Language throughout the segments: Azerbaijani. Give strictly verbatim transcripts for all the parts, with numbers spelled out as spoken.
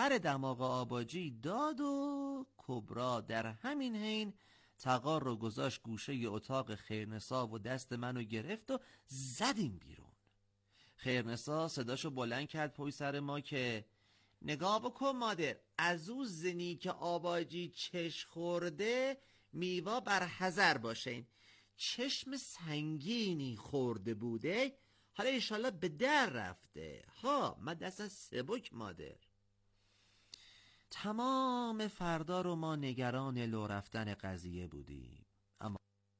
سر دماغ آباجی داد و کبرا در همین حین تقار رو گذاشت گوشه ی اتاق خیرنسا و دست منو گرفت و زدیم بیرون. خیرنسا صداشو بلند کرد پشت سر ما که نگاه بکن مادر، از او زنی که آباجی چش خورده میوا بر حذر باشین. چشم سنگینی خورده بوده، حالا انشالله به در رفته ها. من دست از سبک مادر. تمام فردا رو ما نگران لو رفتن قضیه بودیم. اما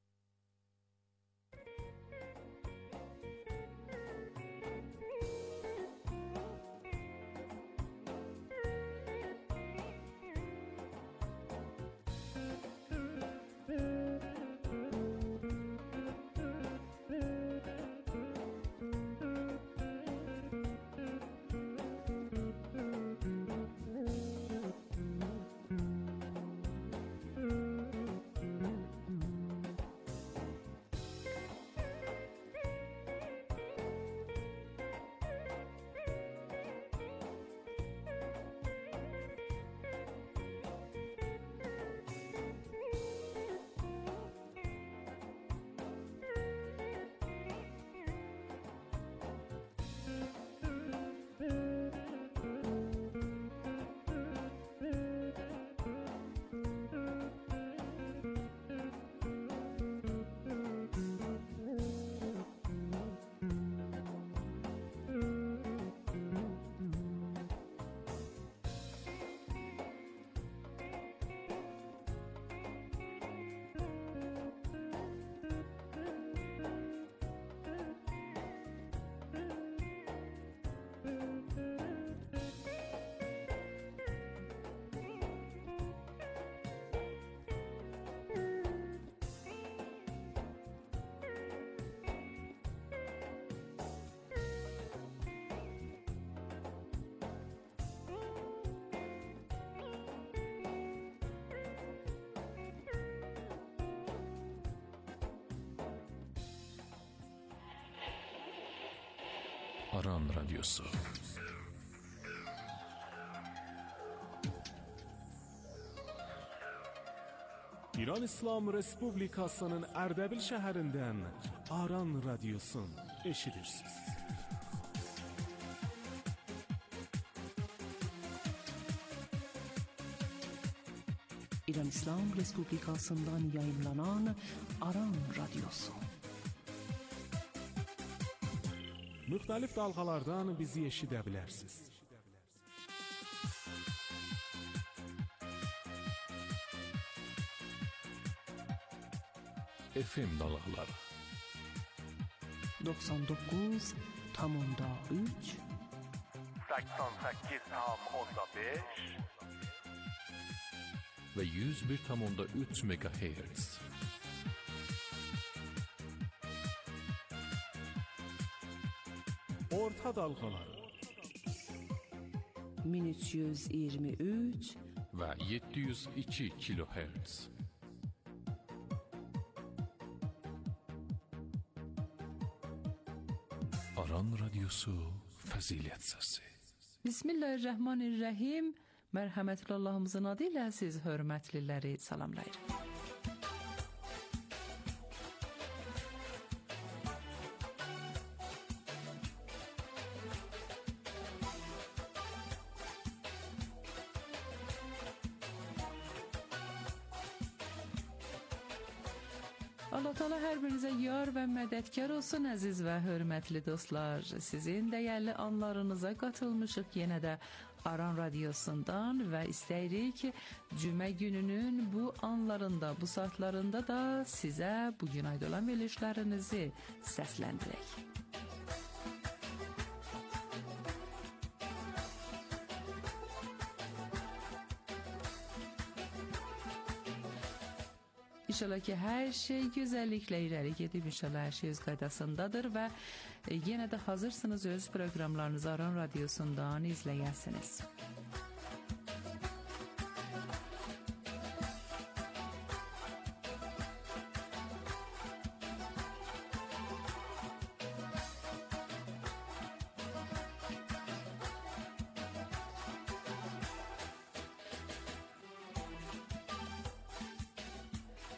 Aran Radyosu. İran İslam Respublikasının Ərdəbil şəhərindən Aran Radyosun eşidirsiniz. İran İslam Respublikasından yayınlanan Aran Radyosu. Müxtəlif dalğalardan bizi eşidə bilərsiniz. F M dalğaları doksan dokuz nokta üç seksen sekiz nokta beş və yüz bir nokta üç megahertz. Orta dalğaları min üç yüz iyirmi üç və yeddi yüz iki kilohertz. Aran Radyosu Fəzilət Səsi. Bismillahirrahmanirrahim. Mərhəmətli Allahımızın adı ilə siz hörmətliləri salamlayırıq. Allah Teala hər birinizə yar və mədədkar olsun əziz və hörmətli dostlar. Sizin dəyərli anlarınıza qatılmışıq yenə də Aran Radyosundan və istəyirik ki, cümə gününün bu anlarında, bu saatlarında da sizə bugün aid olan verilişlərinizi səsləndirək. İnşallah ki hər şey gözəlliklə irəli gedib, inşallah hər şey öz qaydasındadır və yenə də hazırsınız öz proqramlarınızı Aran Radyosundan izləyəsiniz.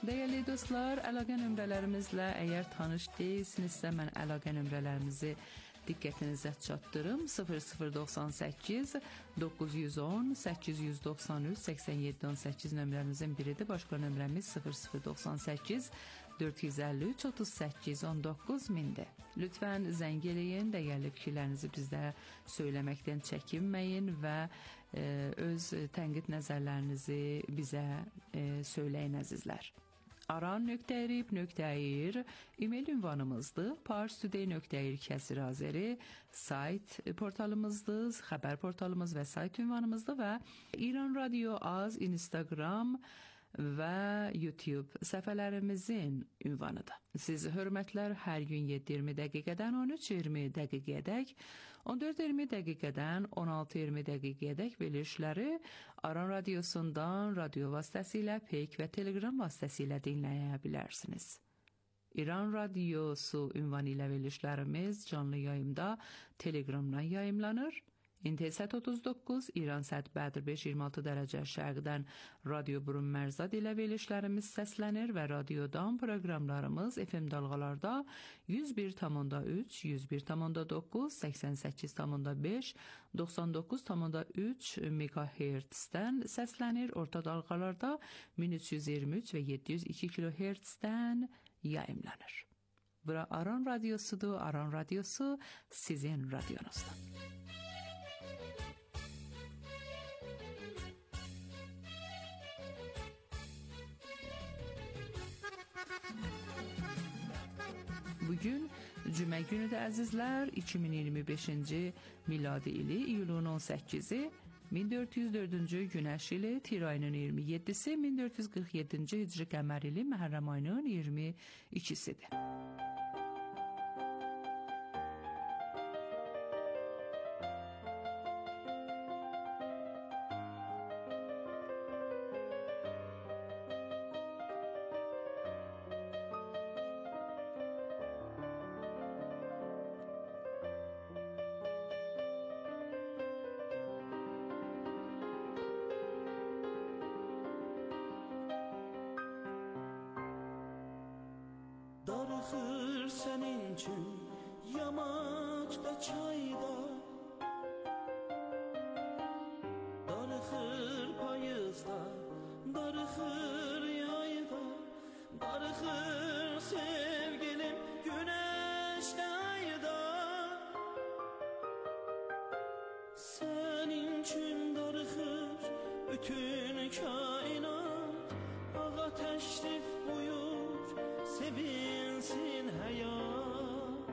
Değerli dostlar, əlaqə nömrələrimizlə əgər tanış deyilsinizsə, mən əlaqə nömrələrimizi diqqətinizə çatdırım. sıfır sıfır doxsan səkkiz doqquz yüz on səkkiz yüz doxsan üç səksən yeddi on səkkiz nömrəmizin biridir. Başqa nömrəmiz sıfır sıfır doxsan səkkiz dörd yüz əlli üç otuz səkkiz on doqquz mindir. Lütfən zəng eləyin, dəyərli fikirlərinizi bizdə söyləməkdən çəkinməyin və e, öz tənqid nəzərlərinizi bizə e, söyləyin əzizlər. aran nöqtə rib nöqtə ir e-mail ünvanımızdır. parstoday nöqtə ir kəsir azəri sayt portalımızdır, xəbər portalımız və sayt ünvanımızdır və İran Radio Az Instagram və YouTube səhifələrimizin ünvanıdır. Siz hörmətlər hər gün yeddi iyirmi dəqiqədən on üç iyirmi dəqiqəyədək, on dörd iyirmi dəqiqədən on altı iyirmi dəqiqəyədək verilişləri Aran Radiosundan radio vasitəsilə, Peyk və Telegram vasitəsilə dinləyə bilərsiniz. İran Radiosu ünvanı ilə verilişlərimiz canlı yayımda Telegramdan yayımlanır. İntesat otuz doqquz, İran saat Bədr beş iyirmi altı dərəcə şərqdən Radio Burun Mərzad ilə verilişlərimiz səslənir və radiodan proqramlarımız F M dalğalarda yüz bir tam üç, yüz bir tam doqquz, səksən səkkiz tam beş, doxsan doqquz tam üç megahertzdən səslənir. Orta dalğalarda min üç yüz iyirmi üç və yeddi yüz iki kilohertzdən yayımlanır. Bura Aran Radyosudur. Aran Radyosu sizin radyonuzda. Bugün cümə günüdür əzizlər, iki min iyirmi beşinci miladi ili iyulun on səkkizi, min dörd yüz dördüncü günəş ili, Tir ayının iyirmi yeddisi, min dörd yüz qırx yeddinci hicri qəmər ili, Məhərrəm ayının iyirmi ikisidir. Darıxır sənin üçün yamacda çayda, darıxır payızda, darıxır yayda, darıxır sevgilim güneşdə ayda. Sənin üçün darıxır bütün kainat, ağa təşrif buyur sevinsin hayat.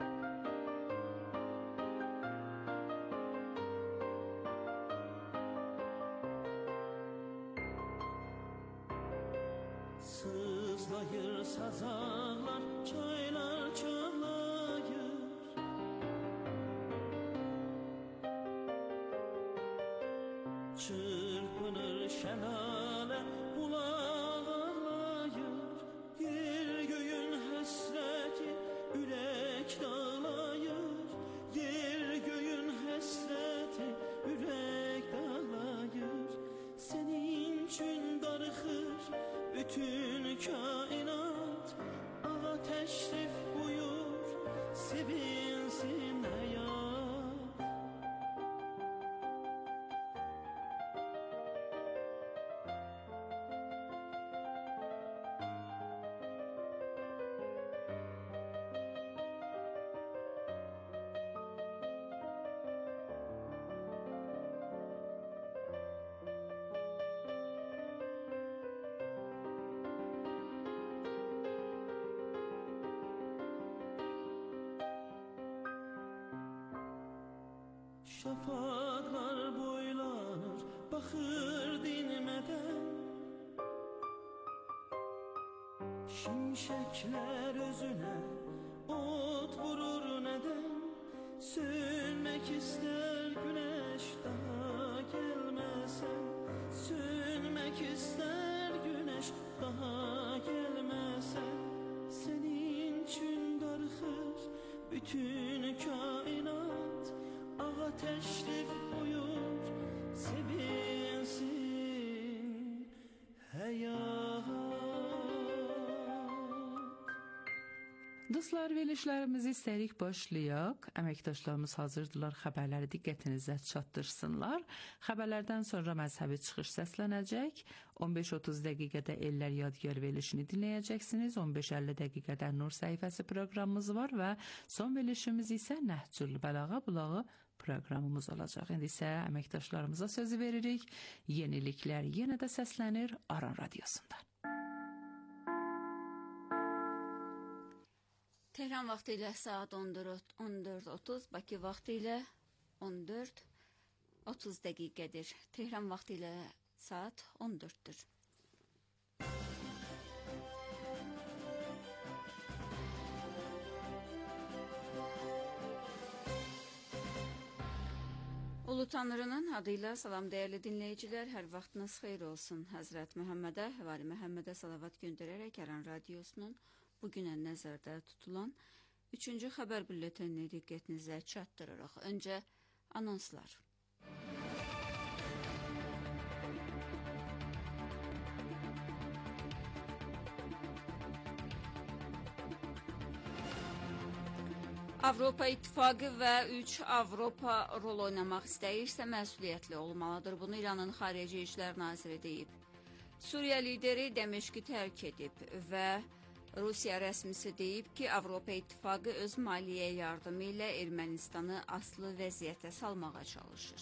Sızlayır sazanlar, çaylar çalayır, çırpınır şelale, bulaq ağlayır. Yer göğün həsrəti ürək dağlayır, yer göğün həsrəti ürək dağlayır. Sənin üçün darıxır bütün kainat, ağa təşrif buyur sevinsin həyat. Şafaqlar boylanır, baxır dinmədən, şimşəklər özünə od vurur nədən? Sönmək istər günəş daha gəlməsən, sönmək istər günəş daha gəlməsən. Sənin üçün darıxır bütün kainat, ağa təşrif buyur sevinsin həyat. Dostlar, verilişlərimizi istəyirik başlayaq. Əməkdaşlarımız hazırdılar xəbərləri diqqətinizə çatdırsınlar. Xəbərlərdən sonra məzhəbi çıxış səslənəcək. on beş otuz dəqiqədə Ellər Yadigar verilişini dinləyəcəksiniz. on beş əlli dəqiqədə Nur səhifəsi proqramımız var və son verilişimiz isə Nəhcül Bəlağa Bulağı proqramımız olacaq. İndi isə əməkdaşlarımıza sözü veririk. Yeniliklər yenə də səslənir Aran Radiosundan. Tehran vaxtı ilə saat on dörd otuz, Bakı vaxtı ilə on dörd otuz dəqiqədir. Tehran vaxtı ilə saat on dörddür. Ulu Tanrının adıyla salam değerli dinleyiciler, her vaxtınız xeyir olsun. Həzrət Məhəmmədə, Həvali Məhəmmədə salavat göndərərək Aran Radiosunun bugünə nəzərdə tutulan üçüncü xəbər bülletenini diqqətinizə çatdırırıq. Öncə anonslar. Avropa İttifaqı və üç Avropa rol oynamaq istəyirsə məsuliyyətli olmalıdır. Bunu İranın Xarici İşlər Naziri deyib. Suriya lideri Dəməşqi tərk edib və Rusiya rəsmisi deyib ki, Avropa İttifaqı öz maliyyə yardımı ilə Ermənistanı asılı vəziyyətə salmağa çalışır.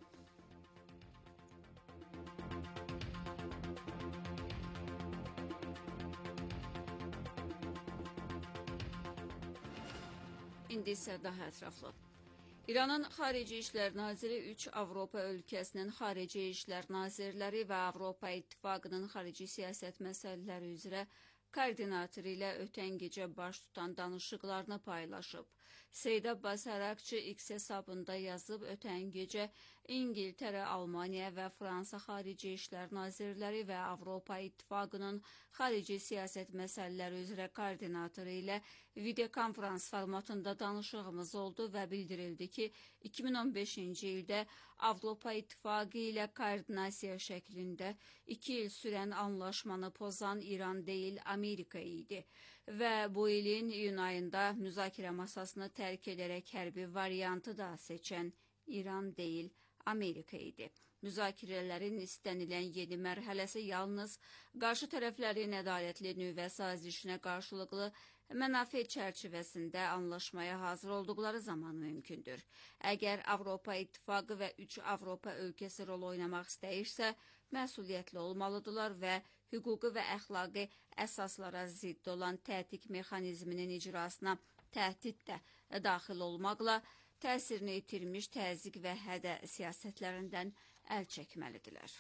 İndi isə daha ətraflı. İranın Xarici İşlər Naziri üç Avropa ölkəsinin Xarici İşlər Nazirləri və Avropa İttifaqının xarici siyasət məsələləri üzrə koordinatoru ilə ötən gecə baş tutan danışıqlarını paylaşıb. Seyid Abbas Arakçı X hesabında yazıb, ötən gecə İngiltərə, Almaniya və Fransa Xarici İşlər Nazirləri və Avropa İttifaqının xarici siyasət məsələləri üzrə koordinatoru ilə videokonferans formatında danışığımız oldu və bildirildi ki, iki min on beşinci ildə Avropa İttifaqı ilə koordinasiya şəklində iki il sürən anlaşmanı pozan İran deyil, Amerika idi və bu ilin iyun ayında müzakirə masasını tərk edərək hərbi variantı da seçən İran deyil, Amerika idi. Müzakirələrin istənilən yeni mərhələsi yalnız qarşı tərəflərin ədalətli nüvə sazişinə qarşılıqlı mənafe çərçivəsində anlaşmaya hazır olduqları zaman mümkündür. Əgər Avropa İttifaqı və üç Avropa ölkəsi rol oynamaq istəyirsə, məsuliyyətli olmalıdırlar və hüquqi və əxlaqi əsaslara zidd olan tətik mexanizminin icrasına təhdid də daxil olmaqla təsirini itirmiş təzyiq və hədə siyasətlərindən əl çəkməlidirlər.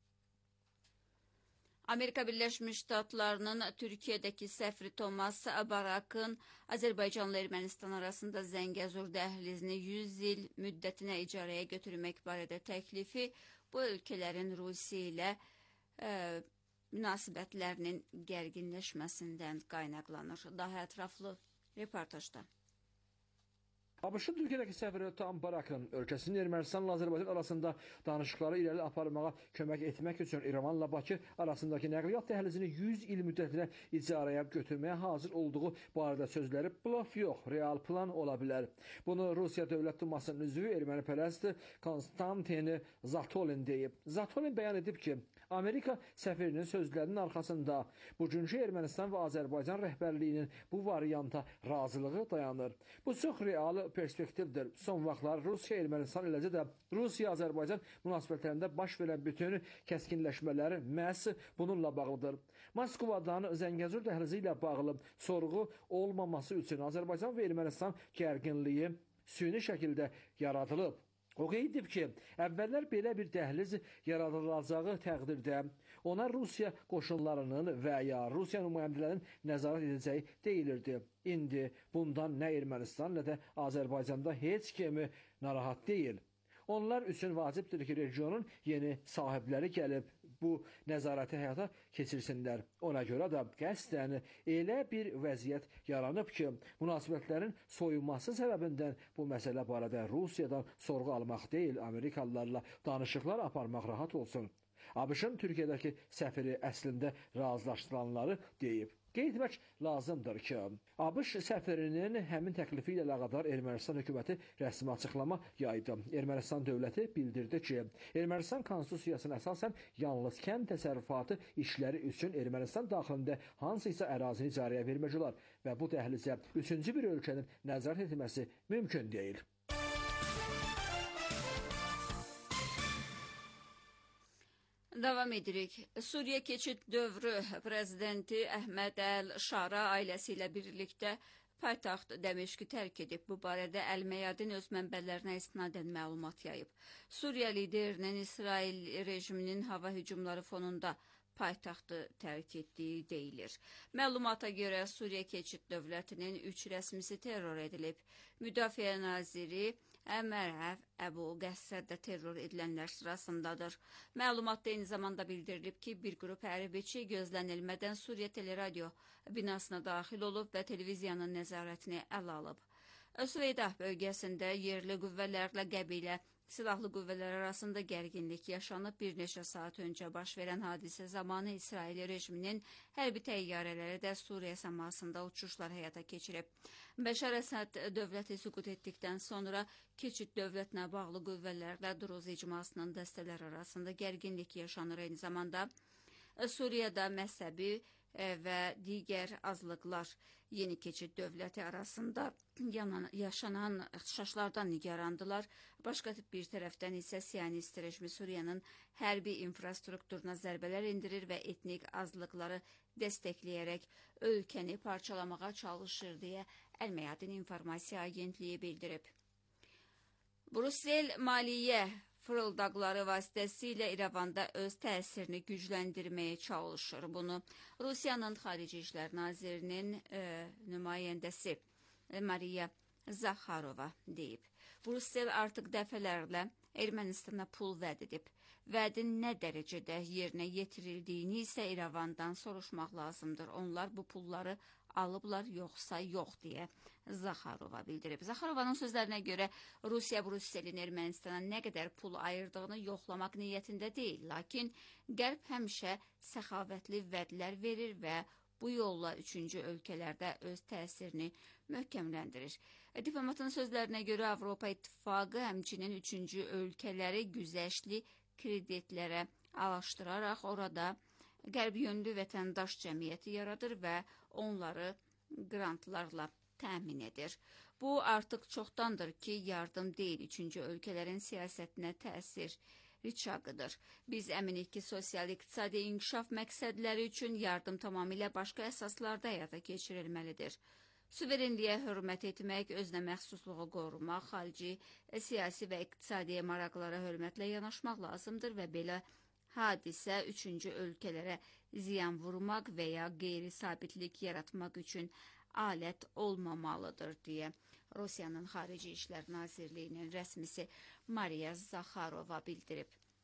Amerika Birləşmiş Ştatlarının Türkiyədəki səfiri Thomas Barakın Azərbaycanla Ermənistan arasında Zəngəzur dəhlizini yüz il müddətinə icarəyə götürmək barədə təklifi bu ölkələrin Rusiya ilə e, münasibətlərinin gərginləşməsindən qaynaqlanır. Daha ətraflı reportajda. ABŞ-ın Türkiyədəki səfiri Tom Barakın ölkəsinin Ermənistanla Azərbaycan arasında danışıqları irəli aparmağa kömək etmək üçün İrəvanla Bakı arasındakı nəqliyyat dəhlizini yüz il müddətinə icarəyə götürməyə hazır olduğu barədə sözləri blöf yox, real plan ola bilər. Bunu Rusiya Dövlət Dumasının üzvü ermənipərəst Konstantin Zatolin deyib. Zatolin bəyan edib ki, Amerika səfirinin sözlərinin arxasında bugünkü Ermənistan və Azərbaycan rəhbərliyinin bu varianta razılığı dayanır. Bu çox real perspektivdir. Son vaxtlar Rusiya Ermənistan eləcə də Rusiya-Azərbaycan münasibətlərində baş verən bütün kəskinləşmələr məhz bununla bağlıdır. Moskvadan Zəngəzur dəhlizi ilə bağlı sorğu olmaması üçün Azərbaycan və Ermənistan gərginliyi süni şəkildə yaradılıb. O qeyd edib ki, əvvəllər belə bir dəhliz yaradılacağı təqdirdə ona Rusiya qoşunlarının və ya Rusiya nümayəndələrinin nəzarət edəcəyi deyilirdi. İndi bundan nə Ermənistan, nə də Azərbaycanda heç kimi narahat deyil. Onlar üçün vacibdir ki, regionun yeni sahibləri gəlib bu nəzarəti həyata keçirsinlər. Ona görə də qəsdən elə bir vəziyyət yaranıb ki, münasibətlərin soyunması səbəbindən bu məsələ barədə Rusiyadan sorğu almaq deyil, Amerikalılarla danışıqlar aparmaq rahat olsun. ABŞ-ın Türkiyədəki səfiri əslində razılaşdıranları deyib. Qeyd etmək lazımdır ki, ABŞ səfirinin həmin təklifi ilə əlaqədar Ermənistan hökuməti rəsmi açıqlama yaydı. Ermənistan dövləti bildirdi ki, Ermənistan konstitusiyasına əsasən yalnız kənd təsərrüfatı işləri üçün Ermənistan daxilində hansısa ərazini icarəyə vermək olar və bu dəhlizə üçüncü bir ölkənin nəzarət etməsi mümkün deyil. Davam edirik. Suriye keçid dövrü prezidenti Əhməd Əl-Şara ailəsi ilə birlikdə paytaxt Dəməşqi tərk edib. Bu barədə Əl-Məyadin öz mənbələrinə istinadən məlumat yayıb. Suriya liderinin İsrail rejiminin hava hücumları fonunda paytaxtı tərk etdiyi deyilir. Məlumata görə Suriya keçid dövlətinin üç rəsmisi terror edilib. Müdafiə naziri Əmər Əbu Qəssəd də terror edilənlər sırasındadır. Məlumatda eyni zamanda bildirilib ki, bir qrup hərbiçi gözlənilmədən Suriya Teleradio binasına daxil olub və televiziyanın nəzarətini ələ alıb. Süveydah bölgəsində yerli qüvvələrlə qəbilə silahlı qüvvələr arasında gərginlik yaşanıb. Bir neçə saat öncə baş verən hadisə zamanı İsrail rejiminin hərbi təyyarələri də Suriya səmasında uçuşlar həyata keçirib. Bəşər Əsəd dövləti süqut etdikdən sonra keçid dövlətinə bağlı qüvvələrlə Druz icmasının dəstələr arasında gərginlik yaşanır. Eyni zamanda Suriyada məzhəbi və digər azlıqlar yeni keçid dövləti arasında yanan, yaşanan ixtişaşlardan nigarandılar. Başqa bir tərəfdən isə Siyonist rejimi Suriyanın hərbi infrastrukturuna zərbələr indirir və etnik azlıqları dəstəkləyərək ölkəni parçalamağa çalışır deyə Əl-Məyadin informasiya agentliyi bildirib. Brüssel maliyyə fırıldaqları vasitəsilə İrəvanda öz təsirini gücləndirməyə çalışır. Bunu Rusiyanın Xarici İşlər Nazirinin e, nümayəndəsi Mariya Zakharova deyib. Brüssel artıq dəfələrlə Ermənistana pul vəd edib. Vədin nə dərəcədə yerinə yetirildiyini isə İrəvandan soruşmaq lazımdır. Onlar bu pulları alıblar yoxsa yox deyə Zakharova bildirib. Zakharovanın sözlərinə görə Rusiya Brüsselin Ermənistana nə qədər pul ayırdığını yoxlamaq niyyətində deyil, lakin Qərb həmişə səxavətli vədlər verir və bu yolla üçüncü ölkələrdə öz təsirini möhkəmləndirir. Diplomatın sözlərinə görə Avropa İttifaqı həmçinin üçüncü ölkələri güzəştli kreditlərə alışdıraraq orada qərb yönlü vətəndaş cəmiyyəti yaradır və onları grantlarla təmin edir. Bu artıq çoxdandır ki, yardım deyil, üçüncü ölkələrin siyasətinə təsir riçaqıdır. Biz əminik ki, sosial-iqtisadi inkişaf məqsədləri üçün yardım tamamilə başqa əsaslarda həyata keçirilməlidir. Suverenliyə hörmət etmək, özünə məxsusluğu qorumaq, xarici, siyasi və iqtisadi maraqlara hörmətlə yanaşmaq lazımdır və belə hadisə üçüncü ölkələrə ziyan vurmaq və ya qeyri-sabitlik yaratmaq üçün alət olmamalıdır deyə Rusiyanın Xarici İşlər Nazirliyinin rəsmisi Mariya Zakharova bildirib.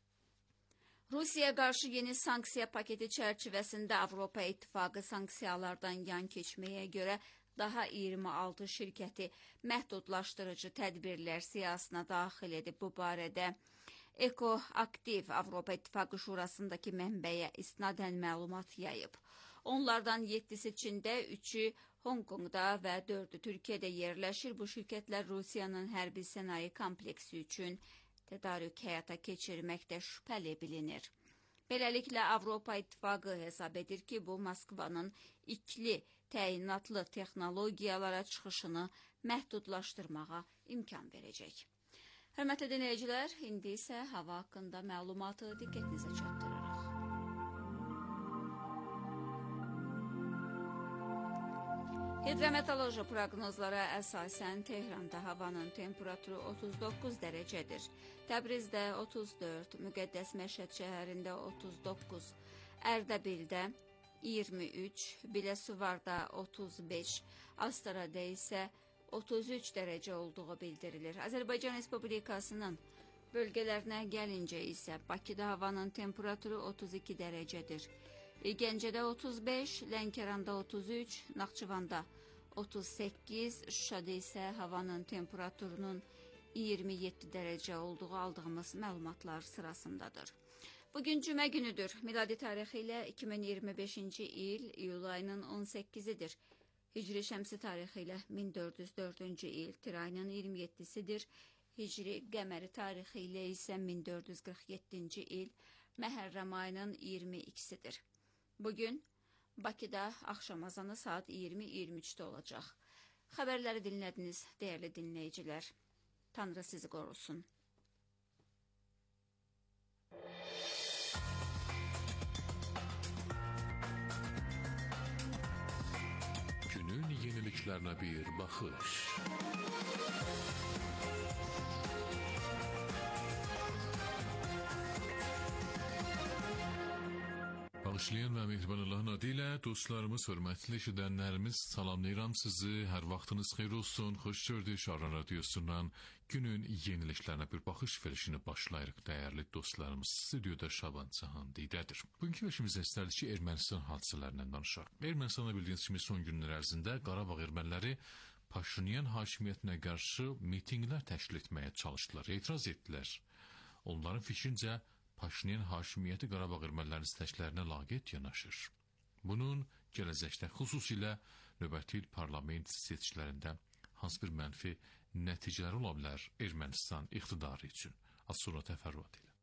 Rusiya qarşı yeni sanksiya paketi çərçivəsində Avropa İttifaqı sanksiyalardan yan keçməyə görə daha iyirmi altı şirkəti məhdudlaşdırıcı tədbirlər siyasına daxil edib. Bu barədə Ekoaktiv Avropa İttifaqı Şurasındakı mənbəyə isnadən məlumat yayıb. Onlardan yeddisi Çində, üçü Hong Kongda və dördü Türkiyədə yerləşir. Bu şirkətlər Rusiyanın hərbi sənaye kompleksi üçün tədarük həyata keçirməkdə şübhəli bilinir. Beləliklə, Avropa İttifaqı hesab edir ki, bu Moskvanın ikili təyinatlı texnologiyalara çıxışını məhdudlaşdırmağa imkan verəcək. Hörmətli dinləyicilər, indi isə hava haqqında məlumatı diqqətinizə çatdırırıq. Hidrometeoroloji proqnozlara əsasən Tehranda havanın temperaturu otuz doqquz dərəcədir. Təbrizdə otuz dörd, Müqəddəs Məşəd şəhərində otuz doqquz, Ərdəbildə iyirmi üç, Biləsuvarda otuz beş, Astarada isə otuz üç dərəcə olduğu bildirilir. Azərbaycan Respublikasının bölgələrinə gəlincə isə Bakıda havanın temperaturu otuz iki dərəcədir. Gəncədə otuz beş, Lənkəranda otuz üç, Naxçıvanda otuz səkkiz, Şuşada isə havanın temperaturunun iyirmi yeddi dərəcə olduğu aldığımız məlumatlar sırasındadır. Bugün cümə günüdür. Miladi tarixi ilə iki min iyirmi beşinci il iyul ayının on səkkizidir. Hicri şəmsi tarixi ilə min dörd yüz dördüncü il tir ayının iyirmi yeddisidir. Hicri qəməri tarixi ilə isə min dörd yüz qırx yeddinci il Məhərrəm ayının iyirmi ikisidir. Bugün Bakıda axşam azanı saat iyirmi iyirmi üçdə olacaq. Xəbərləri dinlədiniz, dəyərli dinləyicilər. Tanrı sizi qorusun. Günün yeniliklerine bir bakış. Bağışlayan və mehriban Allahın adı ilə dostlarımız, hörmətli eşidənlərimiz, salamlayıram sizi. Hər vaxtınız xeyir olsun. Xoş gördük Aran Radiosundan günün yeniliklərinə bir baxış verişini başlayırıq dəyərli dostlarımız. Stüdyoda Şaban Cahan Didədir. Bugünkü veşimizə istərdik ki, Ermənistan hadisələrindən danışaq. Ermənistanda bildiyiniz kimi son günlər ərzində Qarabağ erməniləri Paşinyan hakimiyyətinə qarşı mitinqlər təşkil etməyə çalışdılar, etiraz etdilər. Onların fikrincə Paşinyan hakimiyyəti Qarabağ ermənilərinin istəklərinə laqeyd yanaşır. Bunun gələcəkdə xüsusilə növbəti il parlament seçkilərində hansı bir mənfi nəticələri ola bilər Ermənistan iqtidarı üçün? Az sonra təfərrüat ilə.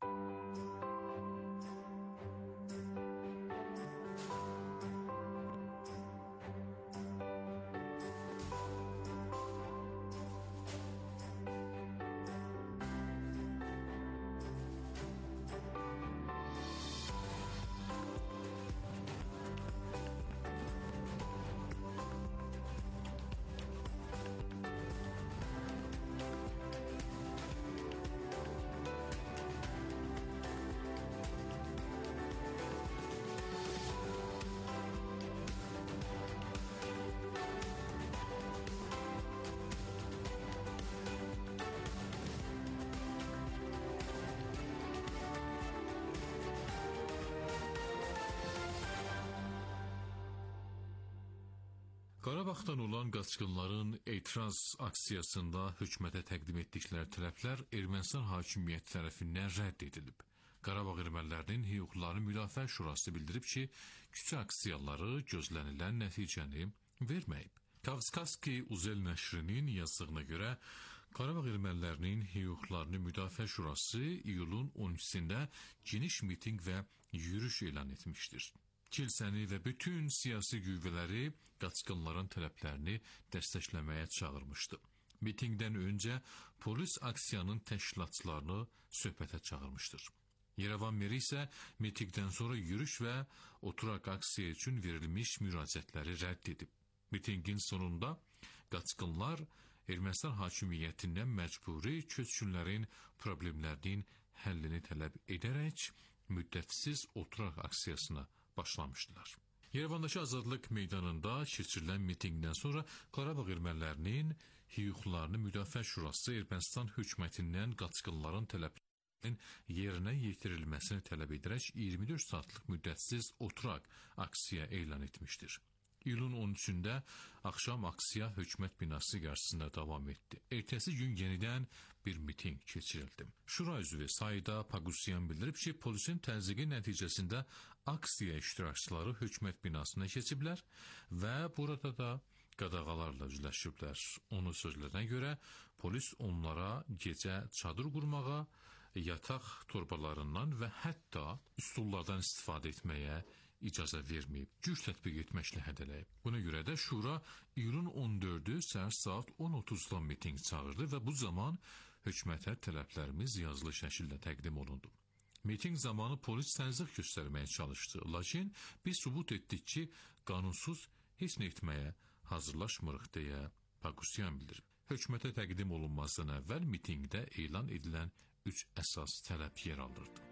Qarabağdan olan qaçqınların etiraz aksiyasında hökumətə təqdim etdikləri tələblər Ermənistan hakimiyyəti tərəfindən rədd edilib. Qarabağ ermənilərinin hüquqlarını müdafiə şurası bildirib ki, küçə aksiyaları gözlənilən nəticəni verməyib. Kavkaski Uzel nəşrinin yazdığına görə Qarabağ ermənilərinin hüquqlarını müdafiə şurası iyulun on ikisində geniş miting və yürüyüş elan etmişdir. Kilsəni və bütün siyasi qüvvələri qaçqınların tələblərini dəstəkləməyə çağırmışdı. Mitingdən öncə polis aksiyanın təşkilatçılarını söhbətə çağırmışdır. Yerevan meri isə mitingdən sonra yürüyüş və oturaq aksiya üçün verilmiş müraciətləri rədd edib. Mitingin sonunda qaçqınlar Ermənistan hakimiyyətindən məcburi köçkünlərin problemlərinin həllini tələb edərək müddətsiz oturaq aksiyasına başlamışdılar. Yerevandakı Azadlıq meydanında keçirilən mitingdən sonra Qarabağ ermənilərinin hüquqlarını müdafiə şurası Ermənistan hökumətindən qaçqınların tələblərinin yerinə yetirilməsini tələb edərək iyirmi dörd saatlıq müddətsiz oturaq aksiya elan etmişdir. İyulun on üçündə axşam aksiya hökumət binası qarşısında davam etdi. Ertəsi gün yenidən bir miting keçirildi. Şura üzvü Sayda Pagusyan bildirib ki, polisin təzyiqi nəticəsində aksiya iştirakçıları hökumət binasına keçiblər və burada da qadağalarla üzləşiblər. Onun sözlərinə görə polis onlara gecə çadır qurmağa, yataq torbalarından və hətta üsullardan istifadə etməyə icazə verməyib, güc tətbiq etməklə hədələyib. Buna görə də Şura iyulun on dördü səhər saat on otuzda miting çağırdı və bu zaman hökumətə tələblərimiz yazılı şəkildə təqdim olundu. Miting zamanı polis təzyiq göstərməyə çalışdı, lakin biz sübut etdik ki, qanunsuz heç nə etməyə hazırlaşmırıq deyə Pagusyan bildirib. Hökumətə təqdim olunmazdan əvvəl mitingdə elan edilən üç əsas tələb yer alırdı.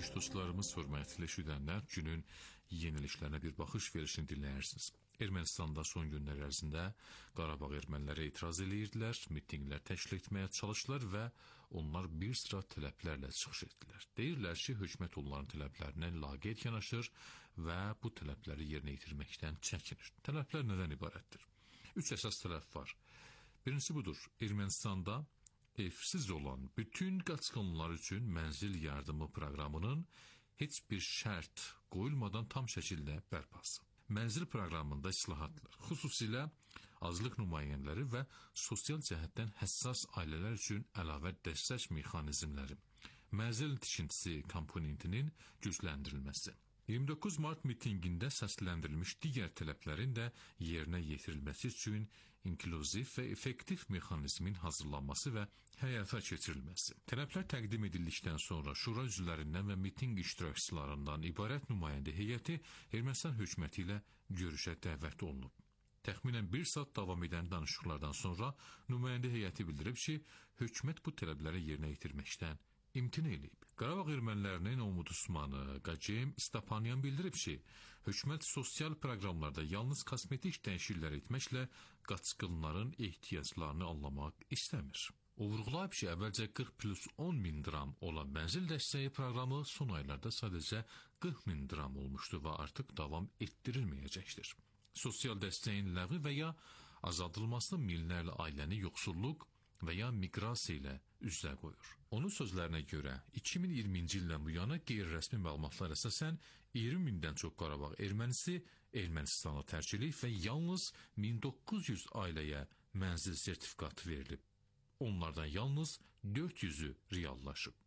edici dostlarımız, hörmətli eşidənlər, günün yeniliklərinə bir baxış verişini dinləyirsiniz. Ermənistanda son günlər ərzində Qarabağ erməniləri etiraz edirdilər, mitinqlər təşkil etməyə çalışdılar və onlar bir sıra tələblərlə çıxış etdilər. Deyirlər ki, hökumət onların tələblərinə laqeyd yanaşır və bu tələbləri yerinə yetirməkdən çəkinir. Tələblər nədən ibarətdir? Üç əsas tələb var. Birincisi budur, Ermənistanda evsiz olan bütün qaçqınlar üçün mənzil yardımı proqramının heç bir şərt qoyulmadan tam şəkildə bərpası. Mənzil proqramında islahatlar, xüsusilə azlıq nümayəndələri və sosial cəhətdən həssas ailələr üçün əlavə dəstək mexanizmləri, mənzil tikintisi komponentinin gücləndirilməsi. iyirmi doqquz mart mitinqində səsləndirilmiş digər tələblərin də yerinə yetirilməsi üçün inklüziv və effektiv mexanizmin hazırlanması və həyata keçirilməsi. Tələblər təqdim edildikdən sonra şura üzvlərindən və mitinq iştirakçılarından ibarət nümayəndə heyəti Ermənistan hökuməti ilə görüşə dəvət olunub. Təxminən bir saat davam edən danışıqlardan sonra nümayəndə heyəti bildirib ki, hökumət bu tələbləri yerinə yetirməkdən imtina eləyib. Qarabağ ermənilərinin ombudsmanı Qacem Stapanyan bildirib ki, hökumət sosial proqramlarda yalnız kosmetik dəyişikliklər etməklə qaçqınların ehtiyaclarını anlamaq istəmir. O vurğulayıb ki, əvvəlcə qırx plus on min dram olan mənzil dəstəyi proqramı son aylarda sadəcə qırx min dram olmuşdu və artıq davam etdirilməyəcəkdir. Sosial dəstəyin ləğvi və ya azaldılması minlərlə ailəni yoxsulluq və ya miqrasiya ilə üzə qoyur. Onun sözlərinə görə, iki min iyirminci ildən bu yana qeyri-rəsmi məlumatlar əsasən iyirmi mindən çox Qarabağ ermənisi Ermənistanı tərk edib və yalnız min doqquz yüz ailəyə mənzil sertifikatı verilib. Onlardan yalnız dörd yüzü reallaşıb.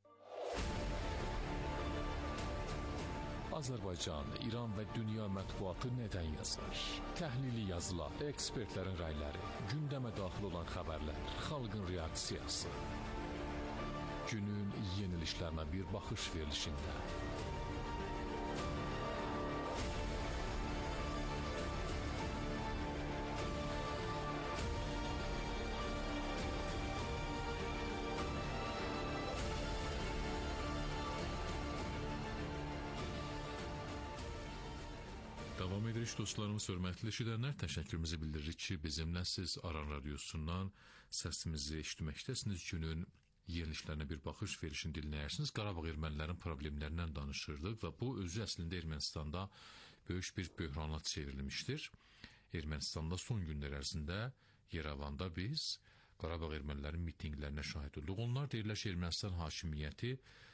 Azərbaycan, İran və dünya mətbuatı nədən yazar? Təhlili yazılar, ekspertlərin rəyləri, gündəmə daxil olan xəbərlər, xalqın reaksiyası. Günün yeniliklərinə bir baxış verilişində. Davam edirik dostlarımız, hörmətli eşidənlər, təşəkkürümüzü bildiririk ki, bizimlə siz Aran radiosundan səsimizi eşitməkdəsiniz. Günün yeniliklərinə bir baxış verişini dinləyirsiniz. Qarabağ ermənilərin problemlərindən danışırdıq və bu özü əslində Ermənistanda böyük bir böhrana çevrilmişdir. Ermənistanda son günlər ərzində Yerevanda biz Qarabağ ermənilərin mitinqlərinə şahid olduq. Onlar deyirlər ki, Ermənistan hakimiyyəti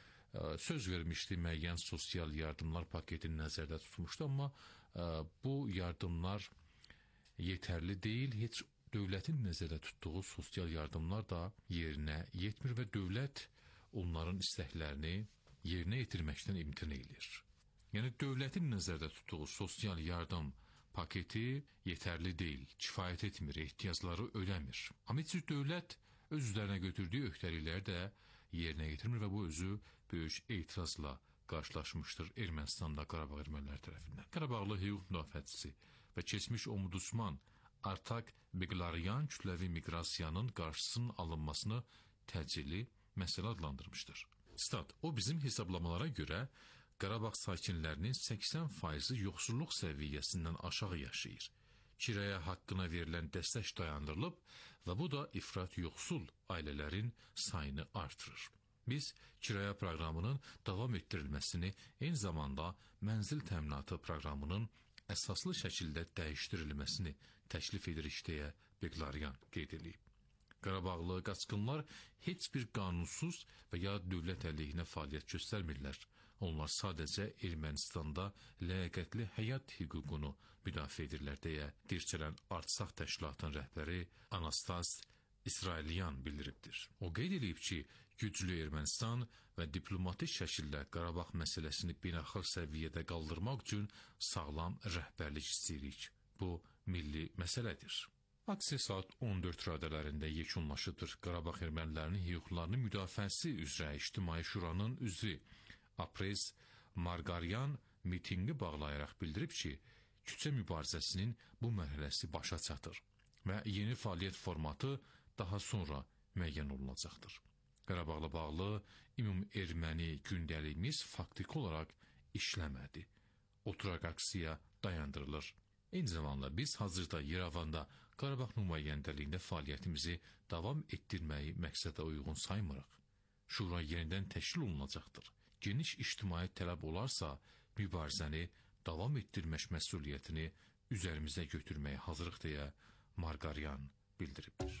söz vermişdi, müəyyən sosial yardımlar paketini nəzərdə tutmuşdu, amma bu yardımlar yetərli deyil, heç dövlətin nəzərdə tutduğu sosial yardımlar da yerinə yetmir və dövlət onların istəklərini yerinə yetirməkdən imtina edir. Yəni, dövlətin nəzərdə tutduğu sosial yardım paketi yetərli deyil, kifayət etmir, ehtiyacları ödəmir. Amma heç dövlət öz üzərinə götürdüyü öhdəlikləri də yerinə yetirmir və bu özü böyük etirazla qarşılaşmışdır Ermənistanda Qarabağ erməniləri tərəfindən. Qarabağlı hüquq müdafiəçisi və keçmiş ombudsman Artak Beqlaryan kütləvi miqrasiyanın qarşısının alınmasını təcili məsələ adlandırmışdır. Stat, o bizim hesablamalara görə Qarabağ sakinlərinin səksən faizi yoxsulluq səviyyəsindən aşağı yaşayır. Kiraya haqqına verilən dəstək dayandırılıb və bu da ifrat yoxsul ailələrin sayını artırır. Biz kiraya proqramının davam etdirilməsini, eyni zamanda mənzil təminatı proqramının əsaslı şəkildə dəyişdirilməsini təklif edirik deyə Beqlaryan qeyd edib. Qarabağlı qaçqınlar heç bir qanunsuz və ya dövlət əleyhinə fəaliyyət göstərmirlər. Onlar sadəcə Ermənistanda ləyaqətli həyat hüququnu müdafiə edirlər deyə dirçələn Artsaq təşkilatının rəhbəri Anastas İsrailyan bildiribdir. O qeyd edib ki, güclü Ermənistan və diplomatik şəkildə Qarabağ məsələsini beynəlxalq səviyyədə qaldırmaq üçün sağlam rəhbərlik istəyirik. Bu, milli məsələdir. Aksiya saat on dörd radələrində yekunlaşıdır. Qarabağ ermənilərinin hüquqlarının müdafiəsi üzrə İctimai Şuranın üzvü Aprez Margaryan mitinqi bağlayaraq bildirib ki, küçə mübarizəsinin bu mərhələsi başa çatır və yeni fəaliyyət formatı daha sonra müəyyən olunacaqdır. Qarabağla bağlı ümum-erməni gündəliyimiz faktiki olaraq işləmədi. Oturaq aksiya dayandırılır. Eyni zamanda biz hazırda Yerevanda Qarabağ nümayəndəliyində fəaliyyətimizi davam etdirməyi məqsədə uyğun saymırıq. Şura yenidən təşkil olunacaqdır. Geniş ictimai tələb olarsa, mübarizəni davam etdirmək məsuliyyətini üzərimizə götürməyə hazırıq deyə Marqaryan bildiribdir.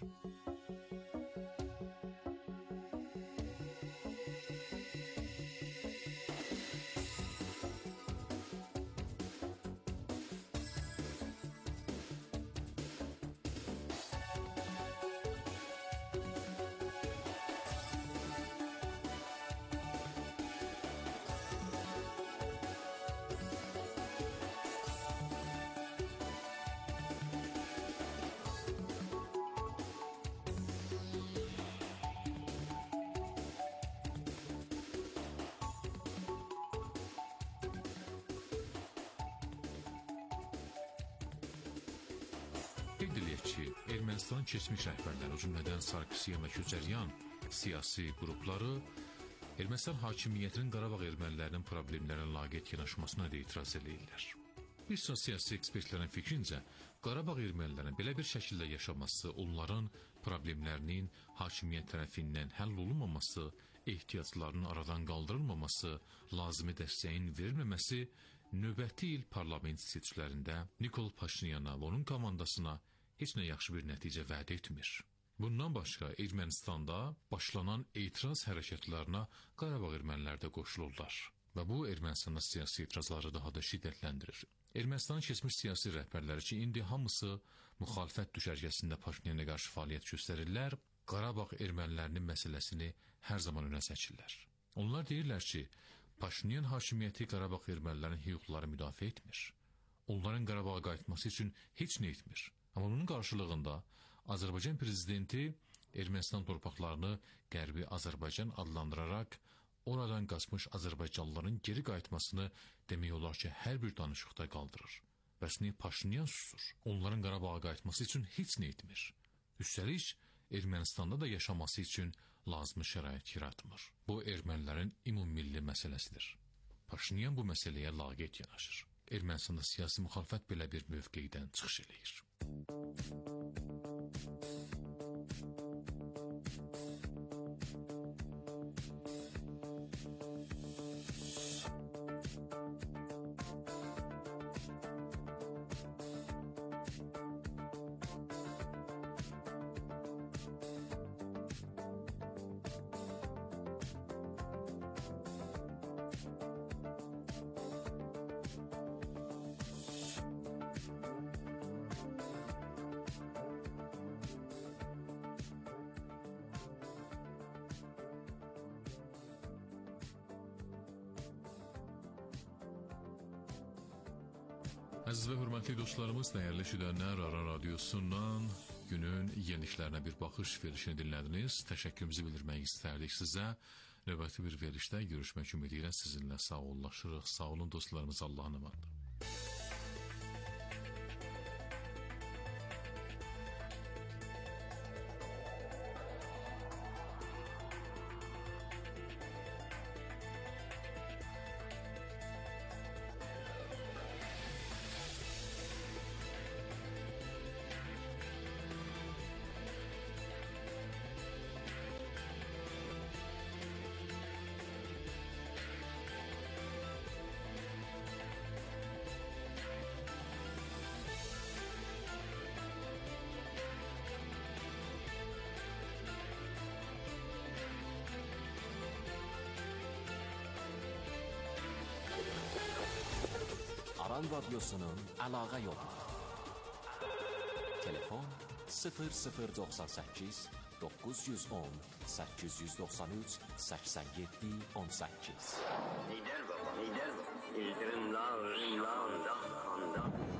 Qeyd edilək ki, Ermənistanın keçmiş rəhbərləri, o cümlədən Sarkisyan və Köçəryan siyasi qrupları Ermənistan hakimiyyətinin Qarabağ ermənilərinin problemlərinə laqeyd yanaşmasına da etiraz edirlər. Bir sıra siyasi ekspertlərin fikrincə, Qarabağ ermənilərinin belə bir şəkildə yaşaması, onların problemlərinin hakimiyyət tərəfindən həll olunmaması, ehtiyaclarının aradan qaldırılmaması, lazımi dəstəyin verilməməsi növbəti il parlament seçkilərində Nikol Paşinyana və onun komandasına heç nə yaxşı bir nəticə vəd etmir. Bundan başqa Ermənistanda başlanan etiraz hərəkətlərinə Qarabağ ermənilər də qoşulurlar və bu Ermənistanda siyasi etirazları daha da şiddətləndirir. Ermənistanın keçmiş siyasi rəhbərləri ki, indi hamısı müxalifət düşərgəsində Paşinyana qarşı fəaliyyət göstərirlər, Qarabağ ermənilərinin məsələsini hər zaman önə çəkirlər. Onlar deyirlər ki, Paşinyan hakimiyyəti Qarabağ ermənilərinin hüquqları müdafiə etmir. Onların Qarabağa qayıtması üçün heç nə etmir. Amma onun qarşılığında Azərbaycan prezidenti Ermənistan torpaqlarını Qərbi Azərbaycan adlandıraraq oradan qaçmış Azərbaycanlıların geri qayıtmasını demək olar ki, hər bir danışıqda qaldırır. Bəs niyə Paşinyan susur? Onların Qarabağa qayıtması üçün heç nə etmir. Üstəlik, Ermənistanda da yaşaması üçün lazımi şərait yaratmır. Bu ermənilərin ümummilli məsələsidir. Paşinyan bu məsələyə laqeyd yanaşır. Ermənistanda siyasi müxalifət belə bir mövqeydən çıxış eləyir. Əziz və hörmətli dostlarımız, dəyərli eşidənlər, Aran Radiosundan günün yeniliklərinə bir baxış verilişini dinlədiniz. Təşəkkürümüzü bildirmək istərdik sizə. Növbəti bir verilişdə görüşmək ümidi ilə sizinlə sağollaşırıq. Sağ olun dostlarımız, Allah'a emanet. Aran Radyosu'nun əlaqə yolu. Telefon sıfır sıfır doxsan səkkiz doqquz yüz on səkkiz yüz doxsan üç səksən yeddi on səkkiz. Lider baba, lider baba. İldırımlar, ırımlar, dağ-kanda.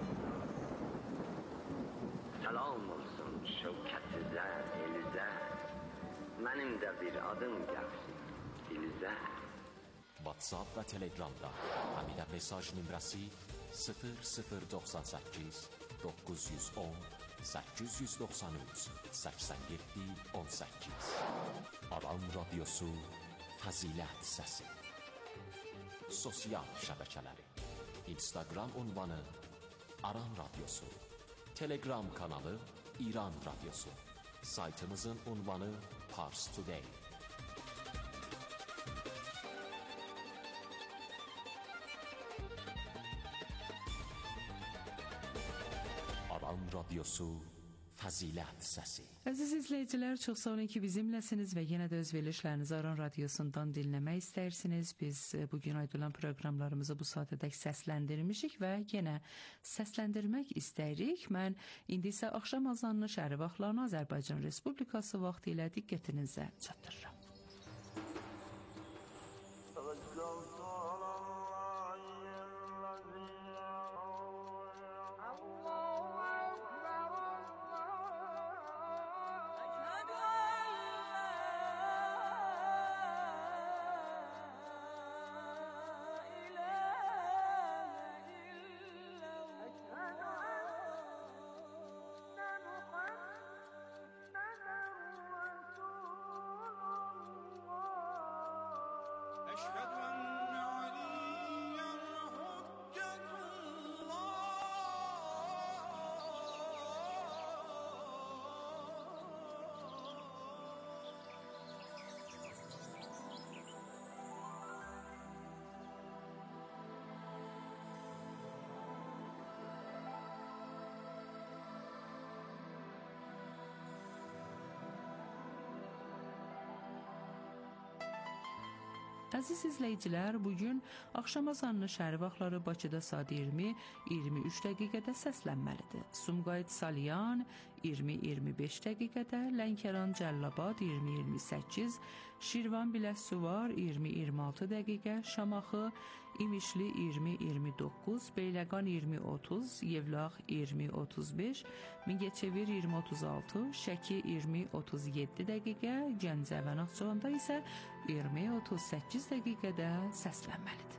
Salam olsun şevketsizler, elize. Mənim də bir adım gəlsin, dilizə. WhatsApp və Telegramda həminə mesaj nömrəsi sıfır sıfır doxsan səkkiz doqquz yüz on səkkiz yüz doxsan üç səksən yeddi on səkkiz. Aran Radiosu Fəzilət Səsi. Sosial şəbəkələri: Instagram ünvanı Aran Radiosu, Telegram kanalı İran Radiosu, saytımızın ünvanı Pars Today. Aran Radiosu Fəzilət Səsi. Əziz izləyicilər, çox sağ olun ki, bizimləsiniz və yenə də öz verilişlərinizi Aran Radiosundan dinləmək istərsiniz. Biz bugün aydılan proqramlarımızı bu saatədək səsləndirmişik və yenə səsləndirmək istəyirik. Mən indi isə axşam azanını şəhəri vaxtlarını Azərbaycan Respublikası vaxtı ilə diqqətinizə çatdırıram. Əziz izləyicilər, bugün axşam azanını şəhəri vaxtları Bakıda saat iyirmi iyirmi üç dəqiqədə səslənməlidir. Sumqayıt Salyan iyirmi iyirmi beş dəqiqədə, Lənkəran Cəllabad iyirmi iyirmi səkkiz, Şirvan Biləsuvar iyirmi iyirmi altı dəqiqə, Şamaxı İmişli iyirmi iyirmi doqquz, Beyləqan iyirmi otuz, Yevlax iyirmi otuz beş, Mingəçevir iyirmi otuz altı, Şəki iyirmi otuz yeddi dəqiqə, Gəncə və Naxçıvanda isə iyirmi otuz səkkiz dəqiqədə səslənməlidir.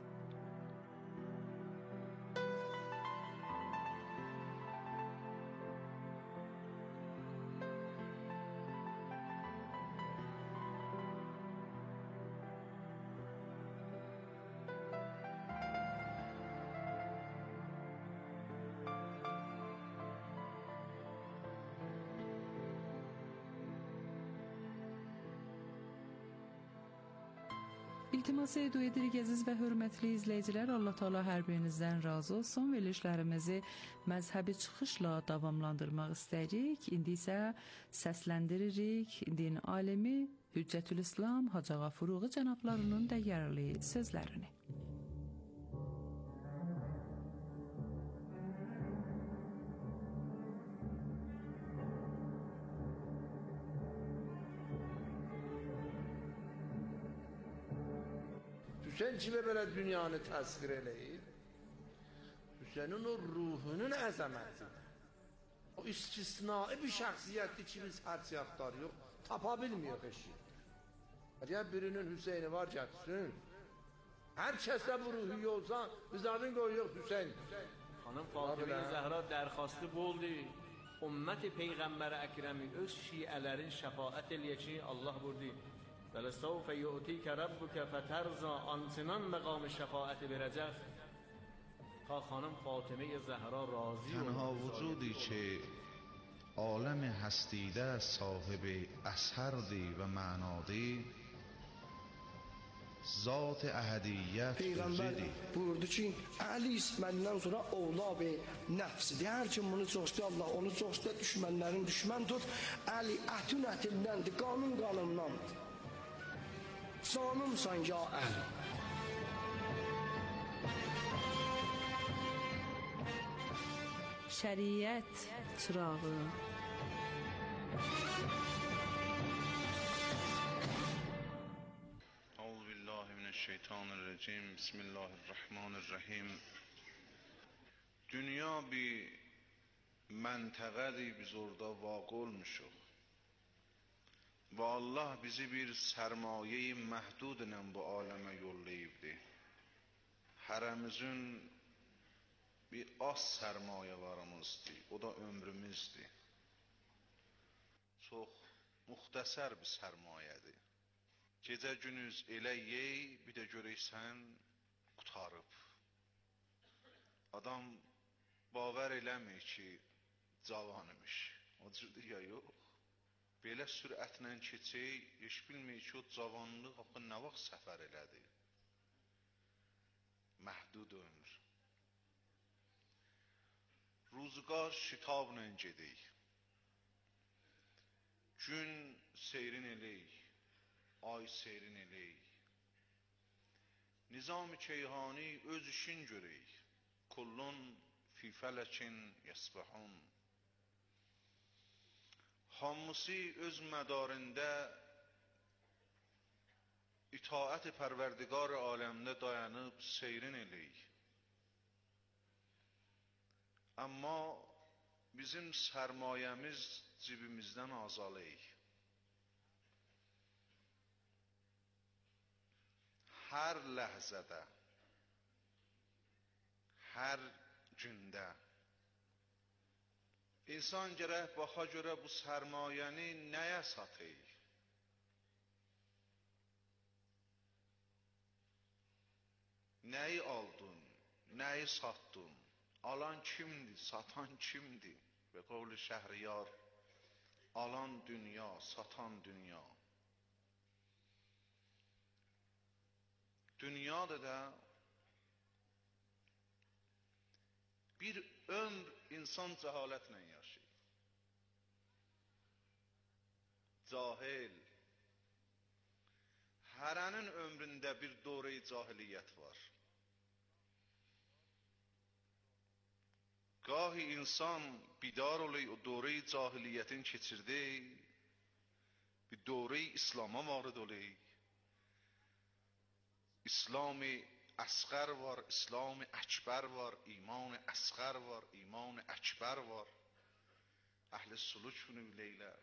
İltimas edirik əziz və hörmətli izləyicilər, Allah Teala hər birinizdən razı olsun. Verilişlərimizi məzhəbi çıxışla davamlandırmaq istəyirik. İndi isə səsləndiririk din alimi Hüccətül İslam Hacı Ağa Furuği cənablarının dəyərli sözlərini. Hüseyin kimi belə dünyanı təsvir eləyir? Hüseynin o ruhunun əzəmətidir. O istisnai bir şəxsiyyətdir ki, biz hər siyaqları yox, tapa bilmiyor eşit. Əgər birinin Hüseyni var gətirsin, hər kəsdə bu ruhu yolsa, biz adın qoyuyor Hüseyin. Xanım Fatıma Zəhra dərxastı bu oldu. Ümmət-i Peyğəmbər Əkrəmi öz şiələrin şəfaət eləyək ki, Allah burdu. وَلَسَوْفَ يُؤْتِيكَ رَبُّكَ فَتَرْضَى آنچنان مقام شفاعت برجف تا خانم فاطمه زهرا راضی تنها وجودی که عالم هستیده صاحب اثردی و معنادی zat əhədiyyət Peyğəmbər buyurdu ki, Əli məndən sonra oğlab nəfsidir. Hər kim bunu çox istəyir, Allah onu çox istəyir, düşmənlərin düşmən tut. Əli ətün ətindəndir, qanun qanundandır. Canımsan ya Əli. Şəriət çırağı. Şeytanirracim. Bismillahirrahmanirrahim. Dünya bir məntəqədir, biz orada vaqe olmuşuq. Və Allah bizi bir sərmaye-i məhdud ilə bu aləmə yollayıbdı. Hərəmizin bir az sərmayə varımızdır, o da ömrümüzdür. çox müxtəsər bir sərmayədir. Gecə günüz elə yey, bir də görəksən qutarıb. Adam baver eləmir ki, cavan imiş. O cürdə ya yox. Belə sürətlə keçək, heç bilmir ki, o cavanlıq axı nə vaxt səfər elədi. Məhdud ömür. Ruzqar şitabla gedək. Gün seyrin eləyik, ay seyrin eləyik. Nizam-ı Keyhani öz işin görək. Kullun fi fələkin yəsbəhun. Hamısı öz mədarində itaət-i pərverdigar aləmdə dayanıb seyrin eləyik. Amma bizim sərmayəmiz cibimizdən azalıyıq. Hər ləhzədə, hər gündə insan gərək baxa görə bu sərmayəni nəyə satıyıq? Nəyi aldın, nəyi satdın? Alan kimdir, satan kimdir? Və qavli Şəhriyar, alan dünya, satan dünya. Dünyada da bir ömr insan cəhalətlə yaşayır. Cahil. Hərənin ömründə bir doğru-i cahiliyyət var. Gahi insan bidar olayı o doğru-i cahiliyyətin keçirdi, bir doğru-i İslam'a varid olayı. İslam-ı əsğər var, İslam-ı əkbər var, iman-ı əsğər var, iman-ı əkbər var. Əhl-i suluç bunu biləylər.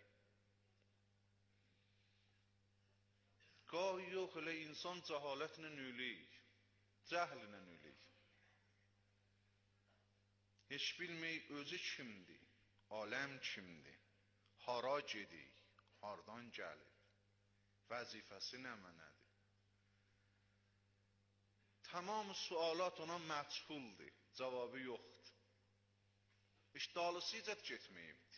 Gahi yox, elə insan cəhalətlə öləyik, cəhlinlə öləyik. Heç bilməyik özü kimdir, aləm kimdir, hara gedik, hardan gəlir, vəzifəsi nə mənədir. Tamam sualat ona məchuldir, cavabı yoxdur. Heç dalısı icət getməyibdir.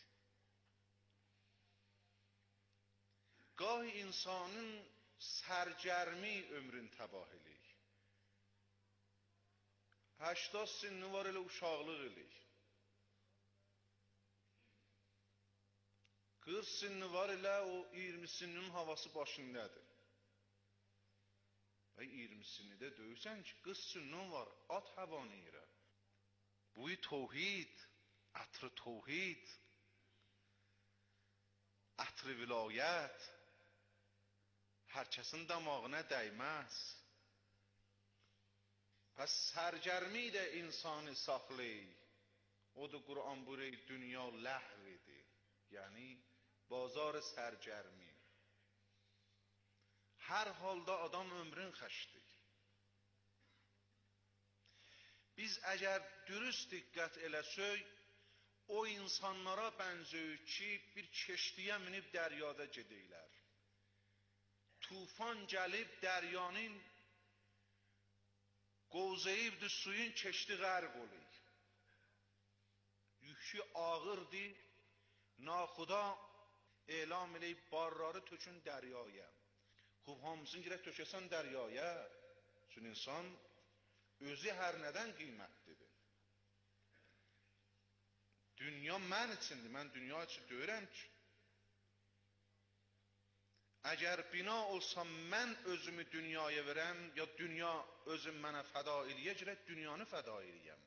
Gahi insanın sərgərmi ömrün təbah eləyik. Həştad sinni var elə uşaqlıq eləyik. qırx sinni var elə o iyirmi sinninin havası başındadır. Və iyirmisini də döyürsən ki, qırx sinnin var, at həvanı yerə. Buy tohid, ətri tohid, ətri vilayət, hər kəsin damağına dəyməz. Pəs sərgərmi də insanı saxlayır. O da Qur'an buyuruyor, dünya ləhvidir. Yəni, bazar sərgərmi. Hər halda adam ömrün xəşdir. Biz əgər dürüst diqqət eləsək, o insanlara bənzəyir ki, bir keştiyə minib dəryada gedəylər. Tufan gəlib dəryanın qovzayıbdır, suyun keşti qərq olur. Yükü ağırdır, naxuda elam eləyib barları tökün dəryaya. Xub hamısını girək tökəsən dəryaya. Çünki insan özü hər nədən qiymətlidir. Dünya mən içindir, mən dünya üçün deyirəm ki, əgər bina olsam mən özümü dünyaya verəm, ya dünya özüm mənə fəda eləyə girək, dünyanı fəda eləyəm.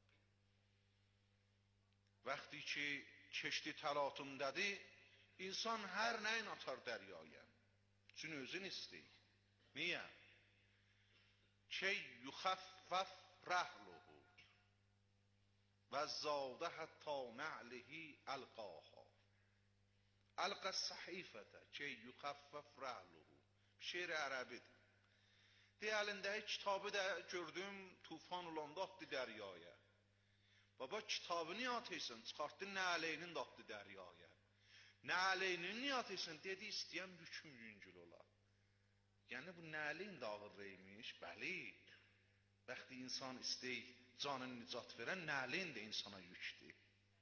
Vaxtı ki, keşti təlatümdədir, insan hər nəyin atar dəryaya. Çünki özün istəyir. Niyə? Ki, yuxəffəf rəhluhu və zadə hətta nə'lihi əlqaha. Əlqə səhifətə ki, yuxəffəf rəhluhu. Şeir ərəbidir. Deyəlindəki kitabı da gördüm, tufan olanda atdı dəryaya. Baba, kitabını atıysan, çıxartdı nəleyinin atdı dəryaya. Nəleynin niyyət etsin, dedi, istəyən yüküm yüngül ola. Yəni, bu nəleyin də ağır reymiş, bəli. Bəxti insan istəyik, canını nicat verən, nəleyin də insana yükdür.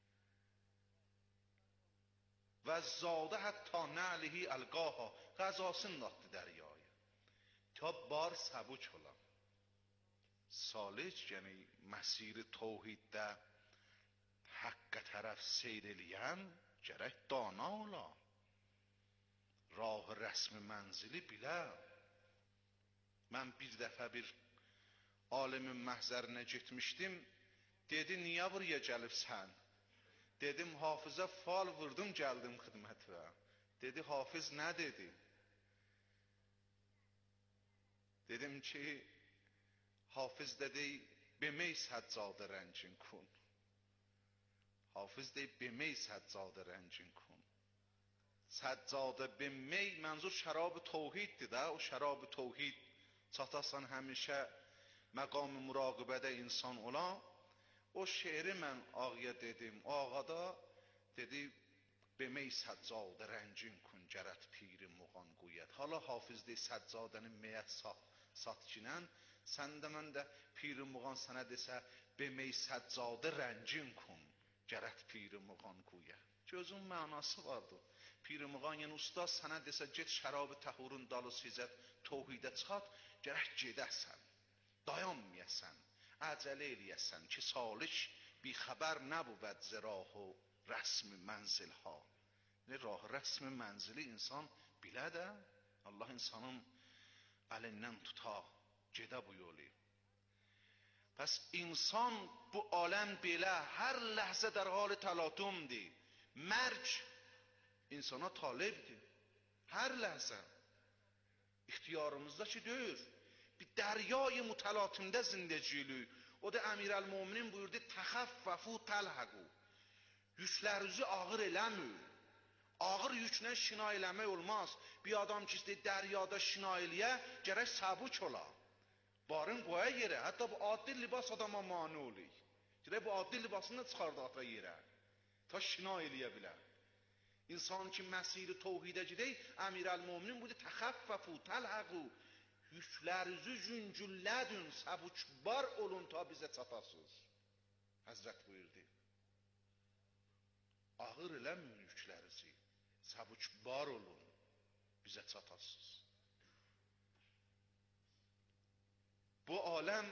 Və zadə hətta nəlihi əlqaha, qəzasını atdı dəryaya. Ta bar səbuç ola. Salic, yəni məsiri təvhiddə haqqa tərəf seyr eləyən, gərək dana ola. Rah rəsmi mənzili bilə. Mən bir dəfə bir alimin məhzərinə getmişdim. Dedi, niyə buraya gəlibsən? Dedim, hafizə fal vurdum, gəldim xidmətə. Dedi, hafiz nə dedi? Dedim ki, hafiz dedi, bemeyi səccadə rəncin kun. Hafiz deyib, bemeyi səccadə rəncin kun. Səccadə bemeyi, mənzur şərab-ı təvhiddir də, o şərab-ı təvhid çatasan həmişə məqam-ı müraqəbədə insan olan, o şeiri mən ağaya dedim, o ağada dedi, bemeyi səccadə rəncin kun, gərət piri muğan quyət. Hala hafiz deyib, səccadəni meyət sat, satkinən, sən də mən də piri muğan sənə desə, bemeyi səccadə rəncin kun, gərət piri muğan quyət. Gözün mənası vardır. Piri muğan, yəni ustaz sənə desə, get şərab-ı təhurun dalı sizət, təvhidə çıxat, gərək gedəsən, dayanmayəsən, əcələ eləyəsən ki, salik bir xəbər nəbuvəd zirah o rəsmi mənzil ha. Rah rəsmi mənzili insan bilə də, Allah insanın əlindən tuta, gedə bu yolu. Pəs insan bu aləm belə hər ləhzə در حال تلاطمdir. Mərc insana talibdir. Hər ləhzə. İxtiyarımızda ki deyir. Bir dəryay mütəlatimdə zindəciylik. O da Əmirəl-Müminin buyurdu, təxəffəfu təlhəqu. Yüklərinizi ağır eləmir. Ağır yüklə şina eləmək olmaz. Bir adam ki istəyir dəryada şina eləyə, gərək səbuç ola. Barın qoya yerə. Hətta bu adil libas adama mani olur. Gərək bu adil libasını çıxardı ata yerə. Ta şina eləyə bilər. İnsan ki məsiri təvhidə gedək, Əmirəl-Müminin buyurdu, təxəffəfu təlhəqu. Yüklərinizi yüngüllədün, səbuçbar olun ta bizə çatasız. Həzrət buyurdu. Ağır eləməyin yüklərinizi, səbuçbar olun, bizə çatasız. Bu aləm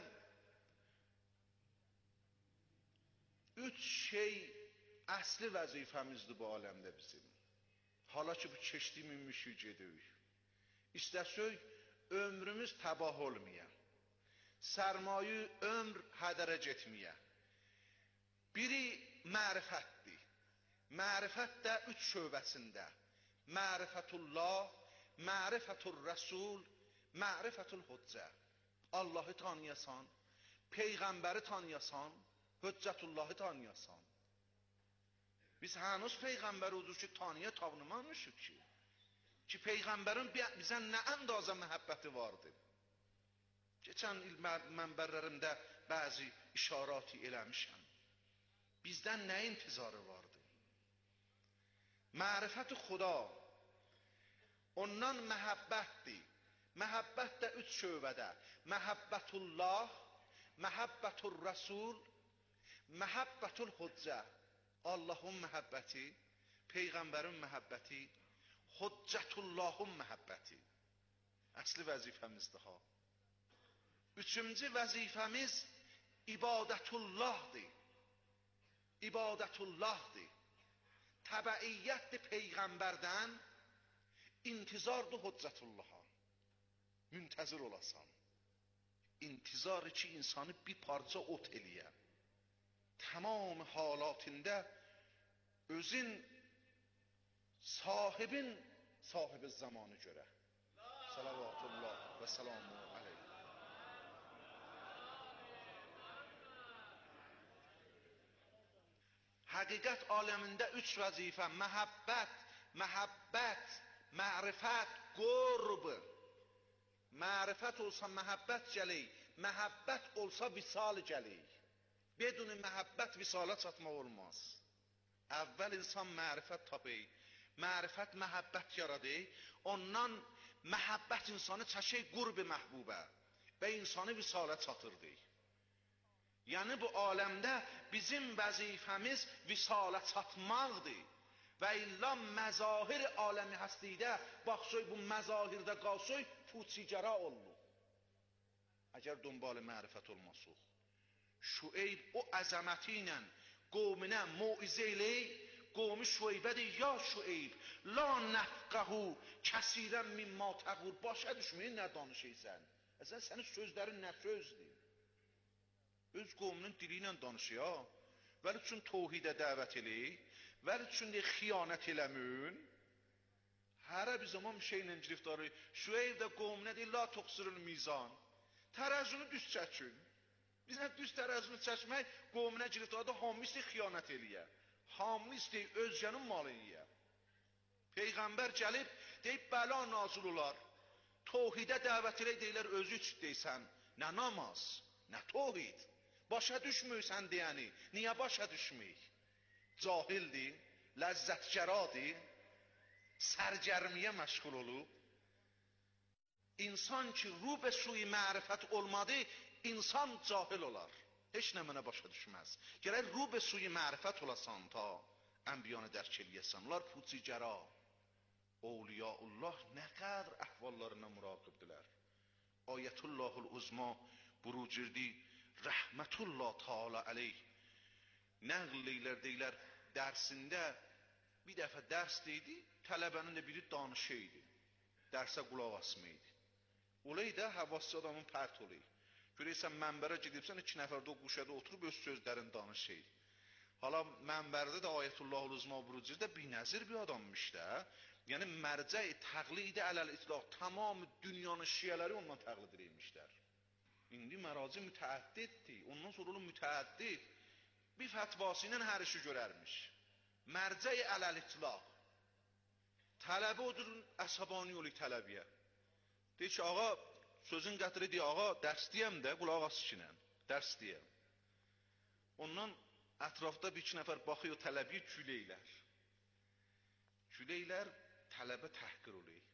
üç şey əsli vəzifəmizdir bu aləmdə bizim. Hala ki bu keçdiyimmişi gedirik. İstəsək, ömrümüz təbah olmaya, sərmayı ömr hədərə getməyə. Biri mərifətdir. Mərifət də üç şöbəsində. Mərifətullah, mərifətul rəsul, mərifətul hüccə. Allahı tanıyasan, Peyğəmbəri tanıyasan, Hüccətullahı tanıyasan. Biz hənuz Peyğəmbəri odur ki, tanıya tanımamışıq ki. Ki Peyğəmbərin bizə nə əndazə məhəbbəti vardır. Keçən il mənbərlərimdə bəzi işarati eləmişəm. Bizdən nə intizarı vardır? Mərifət-i Xuda, ondan məhəbbətdir. Məhəbbət də üç şöbədə. Məhəbbətullah, məhəbbətul rəsul, məhəbbətul hüccə. Allahın məhəbbəti, Peyğəmbərin məhəbbəti, Hüccətullahın məhəbbəti. Əsli vəzifəmizdir ha. Üçüncü vəzifəmiz ibadətullahdır. İbadətullahdır. Təbəiyyətdir Peyğəmbərdən, intizardır Hüccətullaha. Müntəzir olasan. İntizarı ki, insanı bir parça ot eləyə. Tamam halatında özün sahibin sahibi zamanı görə. Salavatullah və selamu aleyh. Həqiqət aləmində üç vəzifə, məhəbbət, məhəbbət, mərifət, qurb. Mərifət olsa məhəbbət gəlik, məhəbbət olsa visal gəlik. Beduni məhəbbət visala çatmaq olmaz. Əvvəl insan mərifət tapır, Mərifət məhəbbət yaradır. Ondan məhəbbət insanı çəkir qurb məhbubə və insanı visalə çatırdı. Yəni bu aləmdə bizim vəzifəmiz visalə çatmaqdır. Və illa məzahir aləmi həslikdə baxsoy bu məzahirdə qalsoy fuçigərə oldu. Əgər dönbal mərifət olmasıq. Şüeyb o əzəməti ilə qovminə moizə eləyib, qovmi Şüeybədir, ya Şüeyb, la nəfqəhu kəsirən mimma təqul. Başa düşməyin nə danışıysan? Əzən sənin sözlərin nə sözdür? Öz qovminin dili ilə danışıyor. Vəli üçün tohidə dəvət eləyib, vəli üçün de xiyanət eləmün. Hərə bir zaman bir şeylə giriftarı. Şüeyb də qovminə deyil, la toxsirul mizan. Tərəzunu düz çəkin. Bizə düz tərəzunu çəkmək qovminə giriftarda hamı istəyir xiyanət eləyə. Hamı istəyir özgənin malı eləyə. Peyğəmbər gəlib deyib bəla nazil olar. Tohidə dəvət elək deyilər özü üçün deysən. Nə namaz, nə tohid. Başa düşmürsən deyəni. Niyə başa düşməyik? Cahildir, ləzzətgəradır, sərgərmiyə məşğul olub. İnsan ki, ruh və suyu mərifət olmadı, insan cahil olar. Heç nə mənə başa düşməz. Gərək ruh və suyu mərifət olasan ta ənbiyanı dərk eləyəsən. Onlar fucigəra, Ovliyaullah nə qədər əhvallarına muraqibdilər. Ayətullahul uzma burucirdi, rəhmətullah taala aleyh. Nəql eylər deyilər, dərsində bir dəfə dərs deydi, tələbənin də biri danışıydı. Dərsə qulaq asmaydı. Olay da havası adamın pərt olayı. Görəysən, mənbərə gedibsən, iki nəfərdə o quşədə oturub öz sözlərini danışıydı. Hala mənbərdə də Ayətullahul uzma burucirdə bir nəzir bir adammış da. Yəni mərcəy təqlid ələl itlaq, tamam dünyanın şiyələri ondan təqlid edilmişlər. İndi məraci mütəəddiddir, ondan sonra olur mütəəddid. Bir fətvası ilə hər işi görərmiş. Mərcəy ələl itlaq. Tələbə odur, əsabani yolu tələbiyə. Deyir ki, ağa, sözün qətri deyir, ağa, dərs deyəm də, qulaq as işinən, dərs deyəm. Ondan ətrafda bir iki nəfər baxıyor tələbiyə güleylər. Güleylər tələbə təhqir olayı.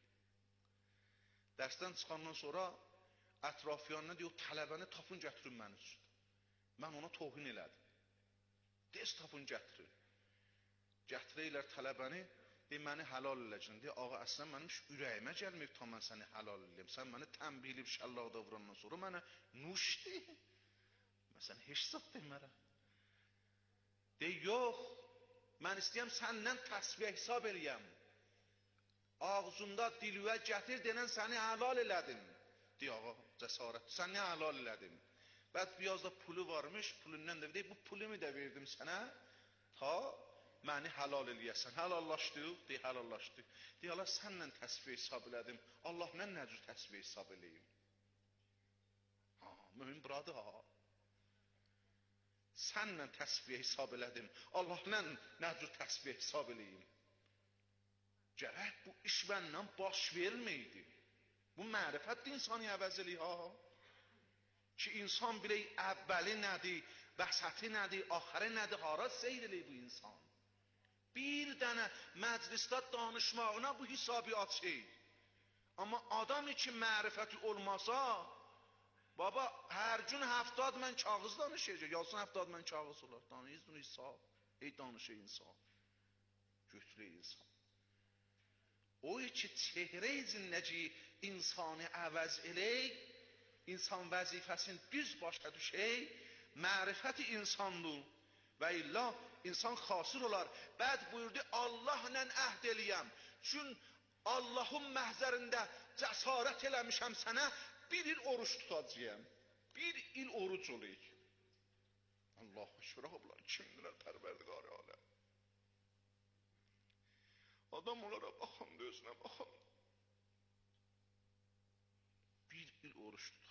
Dərsdən çıxandan sonra ətrafyanına deyir, tələbəni tapın gətirin mən üçün. Mən ona tohin elədim. Dez tapın gətirin. Gətirəylər tələbəni, deyir, məni halal eləcən. Deyir, ağa, əslən mənim ürəyimə gəlməyib ta mən səni halal eləyim. Sən məni tənbihilib şəllaq davrandan sonra mənə nuş deyir. Mən səni heç zat demərəm. Deyir, yox, mən istəyəm səndən təsviyyə hesab eləyəm. Ağzında dilüyə gətir denən səni halal elədim. Deyir, ağa, cəsarət, sən nə halal elədim? Bəd biraz da pulu varmış, pulundan da deyir, bu pulumu da verdim sənə, ta məni halal eləyəsən. Halallaşdıq, deyir, halallaşdıq. Deyir, Allah, sənlə təsviyyə hesab elədim. Allah, mən nə cür təsviyyə hesab eləyim? Ha, mühüm buradır, ha. Sənlə təsviyyə hesab elədim. Allah, mən nə cür təsviyyə hesab eləyim? Gərək bu iş məndən baş verməydi. Bu mərifətdir insanı əvəz eləyir, ha. Ki, insan bilək əvvəli nədir, vəsəti nədir, axırı nədir, hara seyr eləyir bu insan. Bir dənə məclisdə danışmağına bu hesabı açır. Amma adam ki, mərifəti olmasa, baba, hər gün həftad mən kağız danışacaq, yalsın həftad mən kağız olar. Danıyız, hesab, ey danışır insan, götürür insan. O ki, çehrə-i zindəci insanı əvəz eləyik, İnsan vəzifəsini düz başa düşək, mərifəti insandır və illa insan xasir olar. Bəd buyurdu, Allahla əhd eləyəm. Çün Allahın məhzərində cəsarət eləmişəm sənə, bir il oruç tutacağım. Bir il oruç olayıq. Allahu şürahlar, kimdirlər pərverdiqarı aləm? Adam onlara baxın, özünə baxın. Bir il oruç tutar.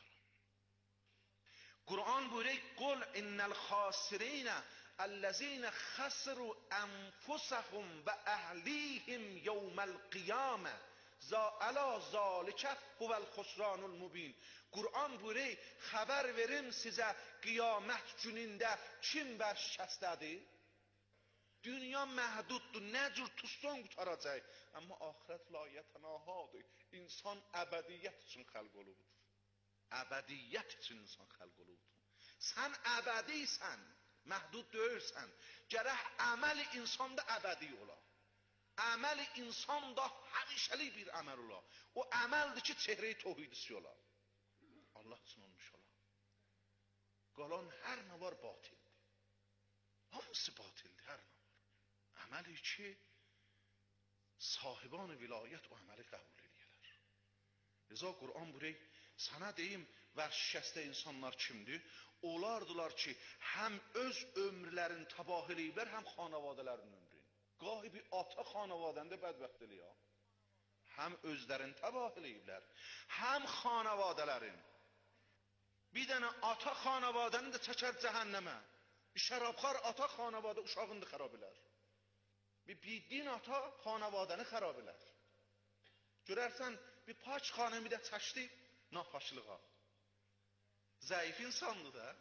Kur'an buyuruyor, "Kul innel khasirine ellezine khasiru enfusahum ve ahlihim yevmel kıyame za ala zalike huvel khusranul mubin." Kur'an buyuruyor, haber verim size kıyamet gününde kim və şikəstədir? Dünya məhduddur, nə cür tutsan qutaracaq. Amma axirət la yətənahadır. İnsan əbədiyyət üçün xəlq olubdur. Əbədiyyət üçün insan xəlq olubdur. Sən əbədiysən, məhdud deyilsən. Gərək əməli insanda əbədi ola. Əməli insanda həmişəlik bir əməl ola. O əməldir ki, çehrə-i təvhidisi ola. Allah üçün olmuş ola. Qalan hər nə var batildir. Hamısı batildir, hər nə var. Əməli ki, sahiban vilayət o əməli qəbul edirlər. Rıza Qur'an burayı sana deyim, vərşikəstə insanlar kimdir? Olardılar ki, həm öz ömrlərini təbah eləyiblər, həm xanavadələrin ömrünü. Qahi bir ata xanavadəndə bədbəxtdir ya. Həm özlərini təbah eləyiblər, həm xanavadələrin. Bir dənə ata xanavadəni də çəkər cəhənnəmə. Bir şərabxar ata xanavadə uşağını da xarab elər. Bir bidin ata xanavadəni xarab elər. Görərsən, bir paç xanəmi də çəkdi napaçlığa. Zəif insandır da.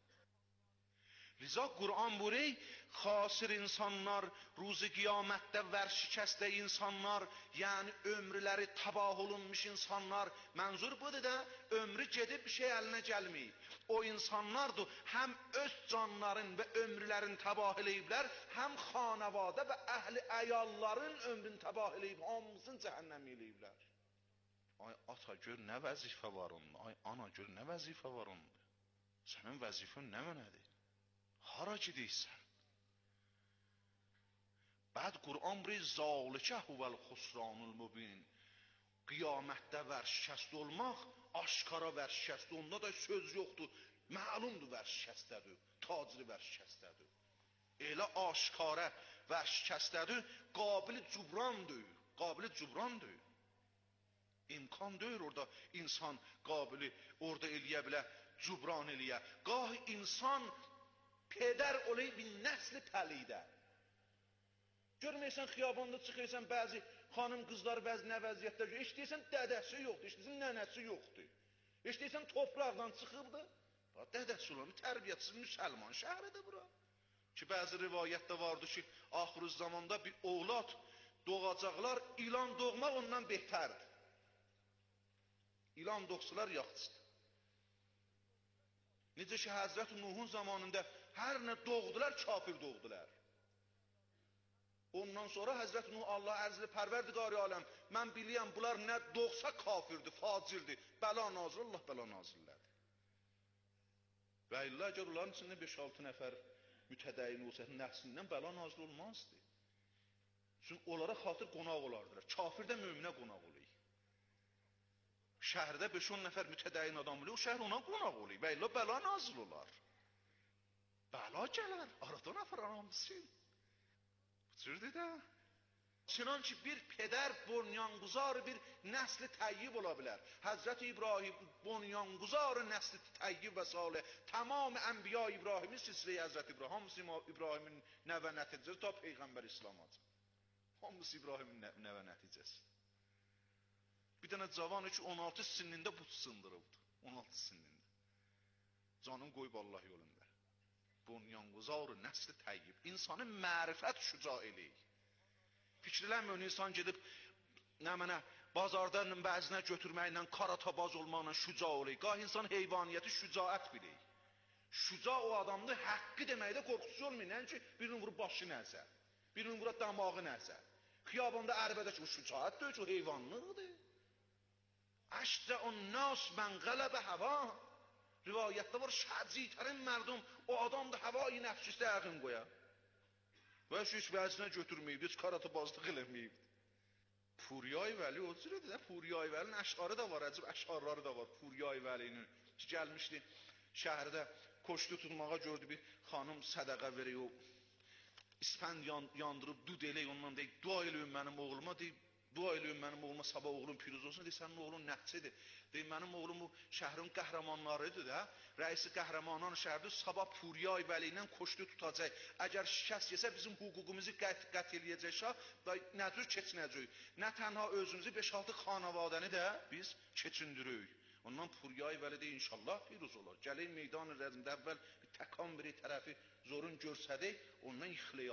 Liza Qur'an burayı xasir insanlar, ruzi qiyamətdə vərşikəstə insanlar, yəni ömrləri təbah olunmuş insanlar, mənzur budur da, ömrü gedib bir şey əlinə gəlməyib. O insanlardır, həm öz canların və ömrlərini təbah eləyiblər, həm xanavadə və əhli əyalların ömrünü təbah eləyib, hamısını cəhənnəm eləyiblər. Ay ata gör nə vəzifə var onda, ay ana gör nə vəzifə var onda. Sənin vəzifən nə mənədir? Hara gidirsən? Bəd Qur'an burayı zalikə huvəl xusranul mubin. Qiyamətdə vərşikəst olmaq, aşkara vərşikəst, onda da söz yoxdur. Məlumdur vərşikəstədir, taciri vərşikəstədir. Elə aşkara vərşikəstədir, qabili cubrandır, qabili cubrandır. İmkan deyir orada insan qabili orada eləyə bilər, cubran eləyə. Qah insan peder olayı bir nəsli təlidə. Görməyəsən, xiyabanda çıxırsan, bəzi xanım qızlar bəzi nə vəziyyətdə görür. İşləyirsən, dədəsi yoxdur, işləyirsən, nənəsi yoxdur. İşləyirsən, topraqdan çıxıbdır. Dədəsi olan, tərbiyətsiz müsəlman şəhridir bura. Ki, bəzi rivayətdə vardır ki, axırı zamanda bir oğlad doğacaqlar, ilan doğmaq ondan behtərdir. İlan doğsular yaxçıdır. Necə ki, Həzrət Nuhun zamanında hər nə doğdular, kafir doğdular. Ondan sonra Həzrət Nuh Allah ərzli pərverdigari aləm, mən biliyəm bunlar nə doğsa kafirdir, facirdir, bəla nazır, Allah bəla nazirlədir. Və illə əgər onların içində beş altı nəfər mütədəyin olsa, nəfsindən bəla nazir olmazdı. Çünki onlara xatır qonaq olardılar, kafir də möminə qonaq olayı. Şəhərdə beş on nəfər mütədəyin adam olayı, o şəhər ona qonaq olayı və illə bəla nazir olar. Bəla gələr, aradan nəfər aramısın. Cürdür də. Çınançı bir peder bonyanguzar bir nəsli təyyib ola bilər. Həzrət İbrahim bonyanguzar nəsli təyyib və salih. Tamam ənbiya İbrahimin silsilə Həzrət İbrahim. Hamısı İbrahimin nəvə nəticəsi ta Peyğəmbər İslamacı. Hamısı İbrahimin nəvə nəticəsi. Bir dənə cavan ki on altı sinində bu sındırıbdı. on altı sinində. Canım qoyub Allah yolunda. Bunyanguzar nəsli təyyib. İnsanı mərifət şüca eləyir. Fikirlənmə, insan gedib nə mənə bazardan bəzinə götürməklə, karatabaz olmaqla şüca olur. Qah insan heyvaniyyəti şücaət bilir. Şüca o adamdır, haqqı deməkdə qorxusu olmuyor. Nəin ki, birinin vurub başı nəzər, birinin vurub damağı nəzər. Xiyabanda ərbədə ki, o şücaət deyil ki, o heyvanlıqdır. Əşcəun nas mən qələbə həva. Rivayətdə var, şəcitərin mərdum o adamdır, həva-i nəfsüstə əqin qoya. Və heç vəzinə götürməyibdir, heç karatabazlıq eləməyibdir. Puriyay Vəli o cürədir də, Puriyay Vəlinin əşarı da var, əcib əşarları da var Puriyay Vəlinin. Ki, gəlmişdi şəhərdə, koşdu tutmağa gördü bir xanım sədəqə verir, o ispənd yandırıb, dud elək ondan deyik, dua eləyin mənim oğluma, deyik, dua eləyin mənim oğluma, sabah oğlum piruz olsun, deyik, sənin oğlun nəqsidir. Deyik, mənim oğlum bu şəhrin qəhrəmanlarıdır da, rəisi qəhrəmanan şəhərdir, sabah Puriyay Vəli ilə koşdu tutacaq. Əgər şikəst yesə, bizim hüququmuzu qət, qət eləyəcək şah, nəcür keçinəcək. Nə tənha özümüzü beş altı xanavadəni də biz keçindirik. Ondan Puriyay Vəli də inşallah piruz olar. Gələk meydan rəzmdə əvvəl bir təkan biri tərəfi zorun görsədik, ondan yıxılıyaq.